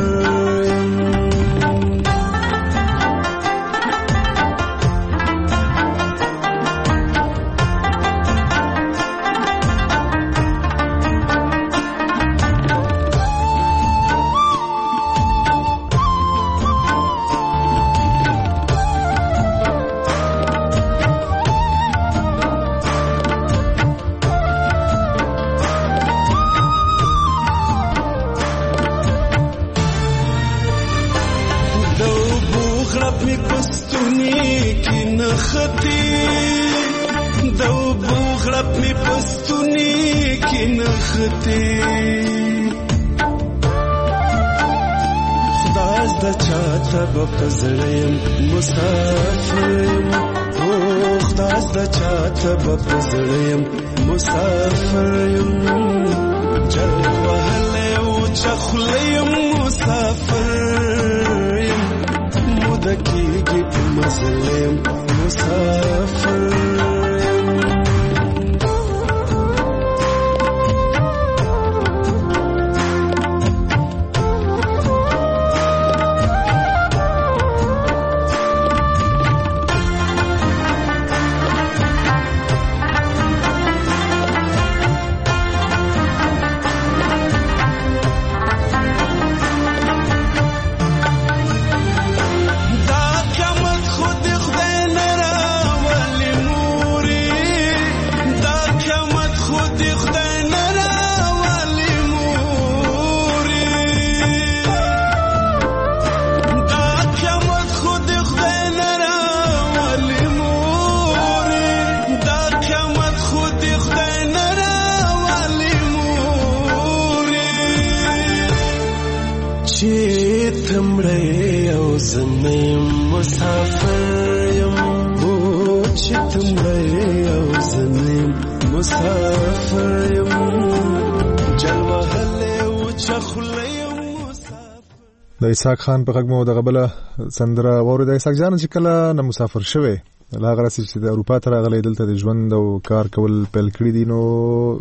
د اسحاق خان په غږ مو دغه بل سندره وره د اسحاق جان چې کله نه مسافر شوه لا غرسي چې د اروپا ته راغلی دلته د ژوند او کار کول پیل کړی دي نو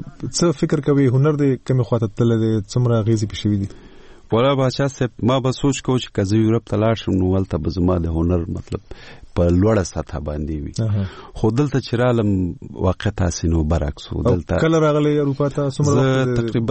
څه فکر کوي هنر دې کوم خواته تل دې څومره غیزي پښوی دي ولا بچا سه ما به سوچ کوم چې کزه یورپ ته لاړ شم نو ولته به زما د هنر مطلب په لوړه سطح باندې وي خو دلته چې رالم واقع تاسو نو برعکس دلته کله راغلی اروپا ته څومره تقریبا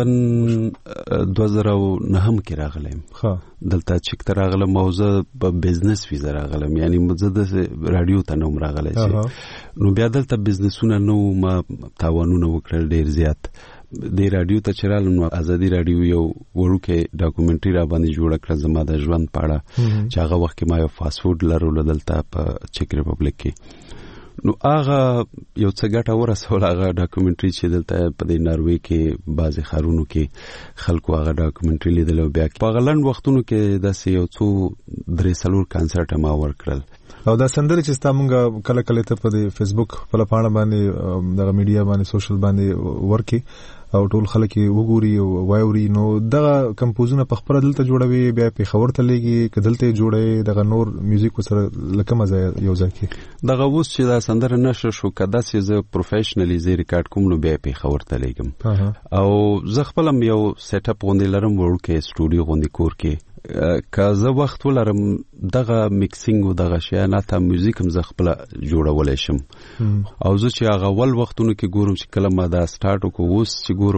دوه زره نه هم کې راغلم ها دلته چې تر راغلم موزه په بزنس ویزا راغلم یعنی مزه د رادیو ته نوم راغلی نو بیا دلته بزنسونه نو ما تاوانونه وکړل ډیر زیات د رادیو ته چرال نو ازادي رادیو یو ورکه ډاکومنټري را باندې جوړ کړ زما د ژوند پاړه چې هغه وخت کې ما یو فاست فود لرلو دلته په چک ریپبلیک کې نو هغه یو څه ګټه ورسول هغه ډاکومنټري چې دلته په د ناروې کې بعضی خارونو کې خلکو هغه ډاکومنټري لیدل او بیا په غلند وختونو کې داسې یو څو درې څلور کانسرټ ما ورکړل او دا سندره چې تاسو کله کله ته په فیسبوک په لپاره باندې دغه میډیا باندې سوشل باندې ورکی او ټول خلک وګوري او وایوري نو دغه کمپوزونه په خبره دلته جوړوي بیا په خبر ته لګي کدلته جوړي دغه نور میوزیک سره لکه مزه یو ځکه دغه ووس چې دا سندره نشه شو کدا چې زه پروفیشنلی زی ریکارډ کوم نو بیا په خبر ته لګم او زه خپلم یو سیټ اپ غونډې لرم ورکه سټوډیو غونډې کور کې که زه وخت ولرم دغه میکسینګ او دغه شیانه ته میوزیک هم زه خپل جوړولای شم او زه چې هغه ول وختونو کې ګورم چې کله ما دا سٹارټ وکړ اوس چې ګورم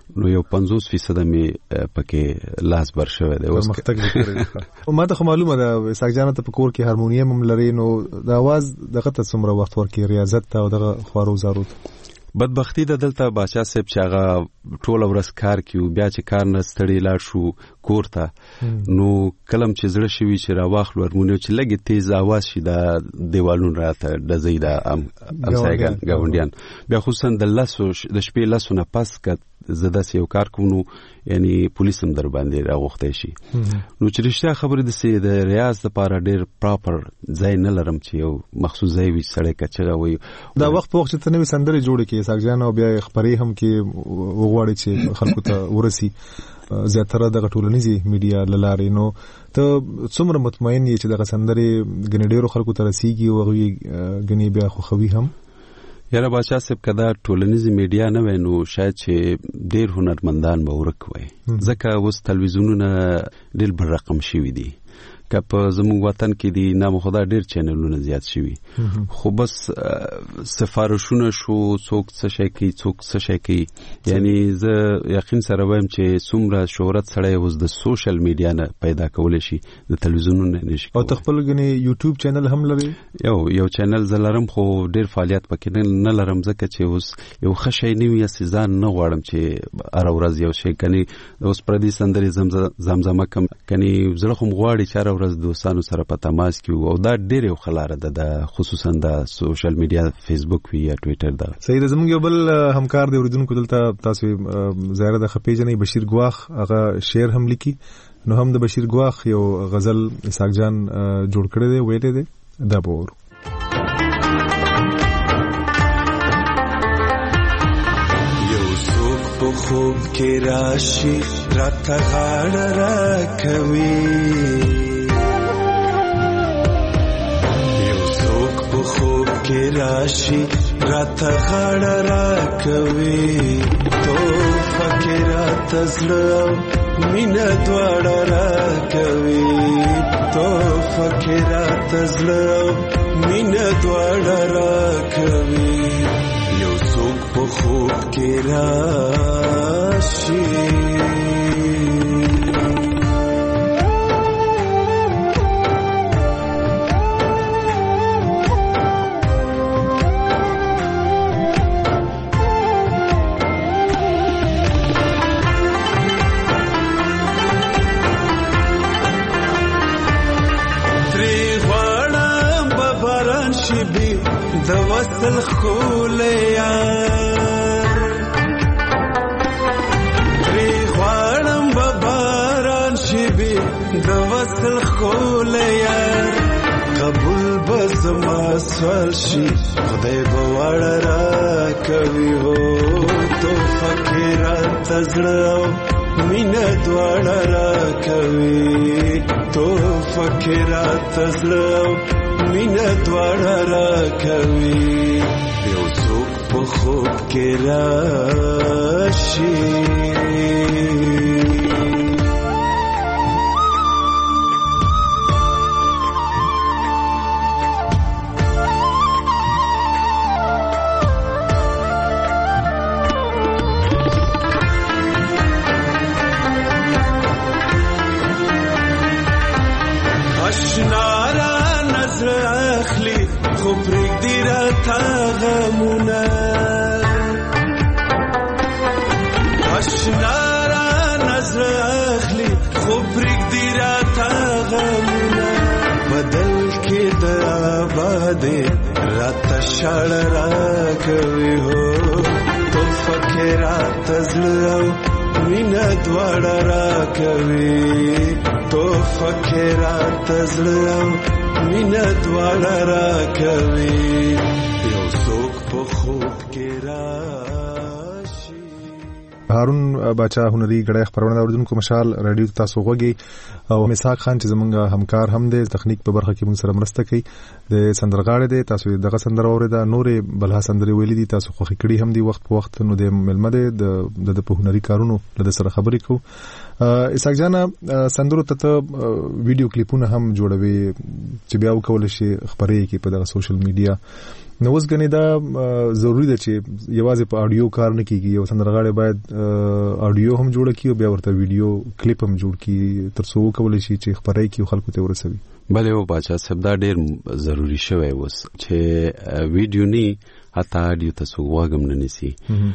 نو یو پنځوس فیصد مې پکې لاس بر شوی دی. اوس ما ته معلومه ده اسحاق جان ته په کور کې هارمونیم هم لري، نو د اواز دغه ته څومره وخت ورکړي ریاضت ته او دغه خوارو زارو ته؟ بدبختی ده دلته باچا صاحب چې هغه ټول ورځ کار کیو، بیا چې کار نه ستړی لاړ شو کور ته، نو کلم چې زړه شوي چې راواخلو هارمونیم چې لږې تیز اواز شي د دیوالونو راته ډزوي د همسایګان ګاونډیان، بیا خصوصا د لسو د شپې لسو نه پس که زه داسې یو کار کوم نو یعنی پولیس هم در باندې راغوښتی شي. نو چې رښتیا خبرې داسې د ریاض دپاره ډېر پراپر ځای نه لرم چې یو مخصوص ځای وي سړی که چغه وایي. دا وخت په وخت چې ته نوې سندرې جوړې کړې اسحاق جان او بیا یې خپرې هم کې وغواړې چې خلکو ته ورسي زیاتره دغه ټولنیزې میډیا له لارې، نو ته څومره مطمئن یې چې دغه سندرې ګنې ډېرو خلکو ته رسیږي او هغوی ګنې بیا خوښوي هم؟ یاره باچا صاحب که دا ټولنیزې میډیا نه وای نو شاید چې ډېر هنرمندان به ورک وای، ځکه اوس تلویزیونونه ډېر بر رقم شوي دي. که په زموږ وطن کې دي نامخدا ډېر چینلونه زیات شوي، خو بس سفارشونه شو، څوک څه شی کوي څوک څه شی کوي. یعنی زه یقین سره وایم چې څومره شهرت سړی اوس د سوشل میډیا نه پیدا کولی شي د تلویزیونونو نه شي. او ته خپل ګنې یوټیوب چینل هم لري؟ یو یو چینل زه لرم خو ډېر فعالیت پکې نه لرم، ځکه چې اوس یو ښه شی نه وي هسې ځان نه غواړم چې هره ورځ یو شی کنې اوس پردي سندرې زمزمه کم کنې زړه خو م غواړي چې هره ورځ دوستانو سره په تماس کې او دا ډېر یو ښه لاره ده د خصوصا د سوشل میډیا فیسبوک وي یا ټویټر ده. صحیح ده. زموږ یو بل همکار دی اوریدونکو دلته تاسو ظاهره د ښه پیژنئ بشیر ګواخ، هغه شعر هم لیکي، نو هم د بشیر ګواخ یو غزل اسحاق جان جوړ کړی دی ویلی دی، دا به وورو. په خوب کې راشي راته غاړه راکوي، یو څوک په خوب کې راشي راته غاړه راکوي، توفه کې راته زړه مینه دواړه راکوي، توفه کې راته زړه مینه دواړه راکوي، یو څوک په خوب کې راشي. د وصل خولیا ری غواړم به باران شي بي د وصل خولیا، قبول به زما سوال شي خدای به واړه راکوي، هو تو فکرات زړه مینه دواړه راکوي، تو فکرات زړه مینه دواړه راکوي، یو څوک په خوب کې راشي. راته شاړه راکوي، هو تو فکرات زړه مینه دواړه راکوي، تو فکرات زړه مینه دواړه راکوي، یو څوک په خوب کې راشي. هارون باچا هنري غړې خبرونه اوریدونکو مشال رادیو تاسو غوږی او مساق خان چې زمونږ همکار هم دی تخنیک په برخه کې موږ سره مرسته کوي، د سندرغاړي دی، تاسو دغه سندره اوریدا، نورې بلها سندرې ویلې دي تاسو خوښ کړي هم دي وخت په وخت، نو د ملمه دی د په هنري کارونو له سره خبرې کوو. اسحاق جان سندرو ته ویډیو کلیپونه هم جوړوي چې بیا وکول شي خبرې کې په دغه سوشل میډیا. نو اوس غني دا ضروری ده چې یوازې په اډیو کار نه کیږي، یو سندرغاړی باید اډیو هم جوړ کړي او بیا ورته ویډیو کلیپ هم جوړ کړي تر څو وکول شي چې خبرې کې خلکو ته ورسوي. بله او باچا صاحب دا ډېر ضروری شوی اوس چې ویډیو نه حتی اډیو تاسو واګم نه نسی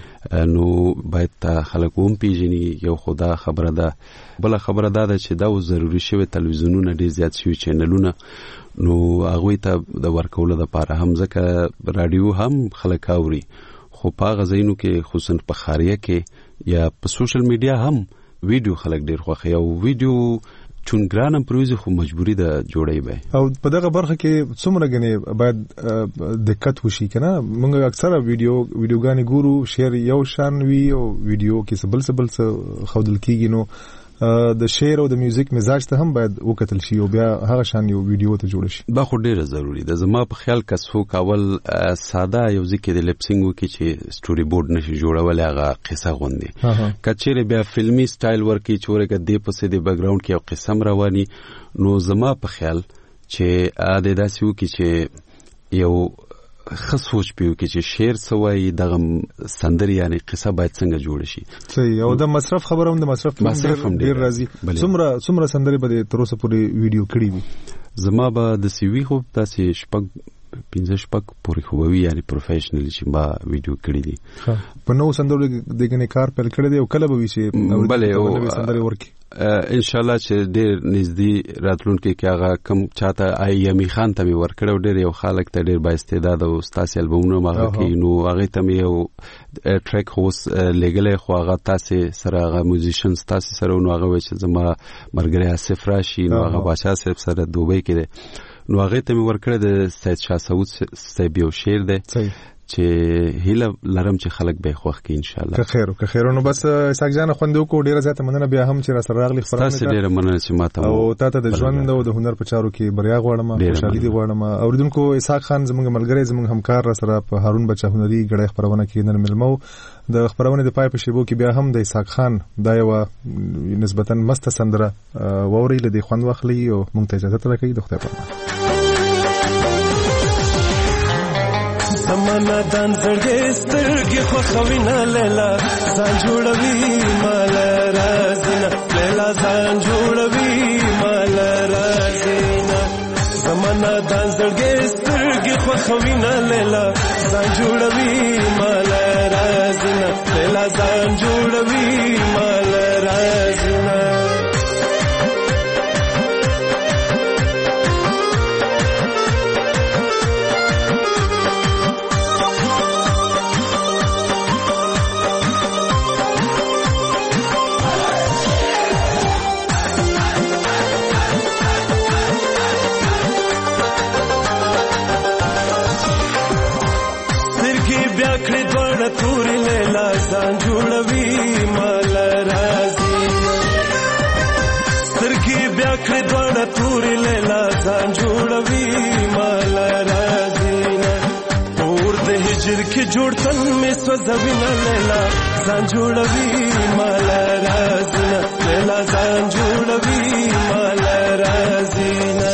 نو باید تا خلک هم پیژني. یو خدا خبره ده، بل خبره ده چې دا ضروری شوی تلویزیونونه ډېر زیات شوي چینلونه، نو هغه ته د ورکول د پاره هم ځکه رادیو هم خلک اوري، خو په غزینو کې خصوصا په خاریه کې یا په سوشل میډیا هم ویډیو خلک ډېر خوښي او ویډیو چون ګرانم پروژه خو مجبوری ده جوړی به. او په دغه برخه کې څومره غني باید دقت وشي کنه. موږ اکثره ویډیو ویډیوګانی ګورو شیر یو شان وی او ویډیو کې سبل سبل څه خودل کیږي، نو د شعر او د میوزیک مزاج ته هم باید وکتل شي او بیا هغه شان یو ویډیو ته جوړ شي. دا خو ډیره ضروری ده. زما په خیال کسو کاول ساده یو ځکه د لپسینګ وکي چې سټوري بورډ نشي جوړول، هغه قصه غوندي کچېره بیا فلمي سټایل ورکی چورګه دی په سې د بیک گراوند کې یو قسم رواني. نو زما په خیال چې ا د داسې وکي چې یو خصوص پیو کې چې شعر سوای دغه سندري یعنی قصه باید څنګه جوړ شي. صحیح. او د مصرف خبره هم د مصرف مصرف هم ډیر راځي. څومره څومره سندري به تر اوسه پورې ویډیو کړی وي؟ زما به د سی وی خو تاسو شپږ پنځه شپږ پورې خوبوي یعنی پروفیشنلی چې ما ویډیو کړی دي. په نو سندرو دغه کار پیل کړی دی او کله به وي چې بله او سندري ورکی ان شاء الله چې ډېر نږدې راتلونکي کې هغه کم چاته آی یمی خان ته مې ورکړو، ډېر یو خلک ته ډېر با استعداد او ستاسو البومونه ماغه کې نو هغه ته مې یو ټریک هوس لګلې، خو هغه تاسو سره هغه میوزیشن تاسو سره نو هغه چې زما مرګره اسف راشي نو هغه بادشاہ صاحب سره دوبۍ کې ده نو هغه ته مې ورکړه د سید شاه سعود صاحب یو شعر ده چې هیله لرم چې خلک به خوښ کړي ان شاء الله. که خیر که خیر. نو بس اسحاق جان خوندو کو ډیره زیاته مننه بیا هم چې را سره راغلی خبرونه تاسو ډیره مننه چې ماته او تاسو د ژوند او د هنر په چارو کې بریا غواړم، خوشحالي دي غواړم. اوریدونکو اسحاق خان زموږ ملګری زموږ همکار را سره په هارون بچا هنري غړې خبرونه کې نن ملمو د خبرونه د پای په شیبو کې بیا هم د اسحاق خان دا یو نسبتا مست سندره ووري لدی خوند واخلي او مونږ ته اجازه راکړئ. د خدای په زمانہ دان زړګې سترګې خو خوینه لیلا ځان جوړوي مال رازینا لیلا ځان جوړوي مال رازینا زمانہ دان زړګې سترګې خو خوینه لیلا ځان جوړوي مال رازینا لیلا ځان جوړوي مال رازینا توري لیلا ځان جوړوي مال رازینا سترګې بیا کړې دوړه توري لیلا ځان جوړوي مال رازینا اور د هجر کې جوړ تن مې سوځوي نه لیلا ځان جوړوي مال رازینا لیلا ځان جوړوي مال رازینا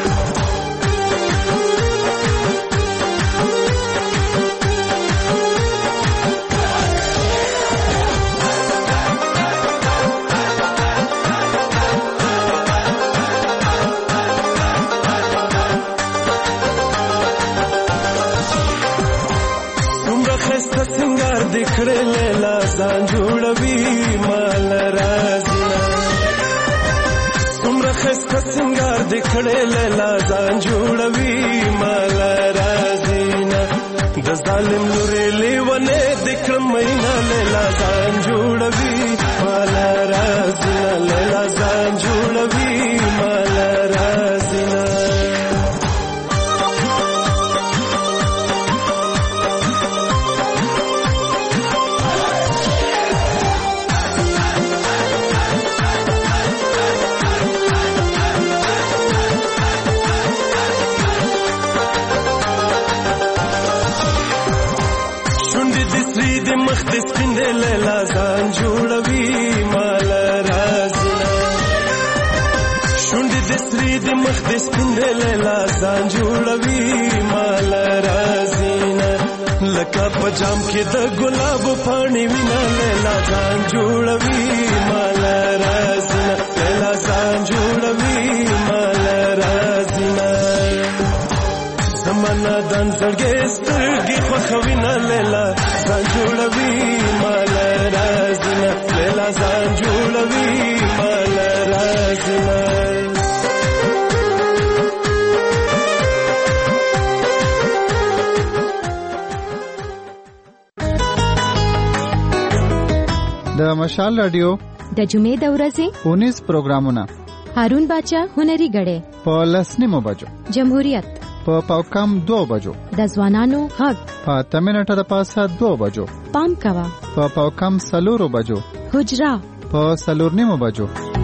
دکړې لیلا ځان جوړوي مال رازینا څومره ښایسته سینګار دکړې لیلا ځان جوړوي مال رازینا د ظالم لورې لیونې دکړم مینا لیلا ځان جوړوي مال رازینا لیلا ځان جوړوي مال رازینا لیلا ځان جوړوي مال رازینا منډه لیلا ځان جوړوي مال رازینا لکه پجام کې د ګلاب پاڼې وینا لیلا ځان جوړوي مال رازینا لیلا ځان جوړوي مال رازینا زمانہ دان زړګې سترګې خوښوينا لیلا ځان جوړوي مال رازینا لیلا ځان جوړوي مال رازینا د مشال رادیو د جمعې د ورځې اونیس پروګرامونه هارون باچا هنري غړې په لسنیمو بجو جمهوریت په پاوکم دو بجو د ځوانانو غږ په تمنټه د پاسه دو بجو پام کوا په پاوکم سلورو بجو حجرا په سلورنیمو بجو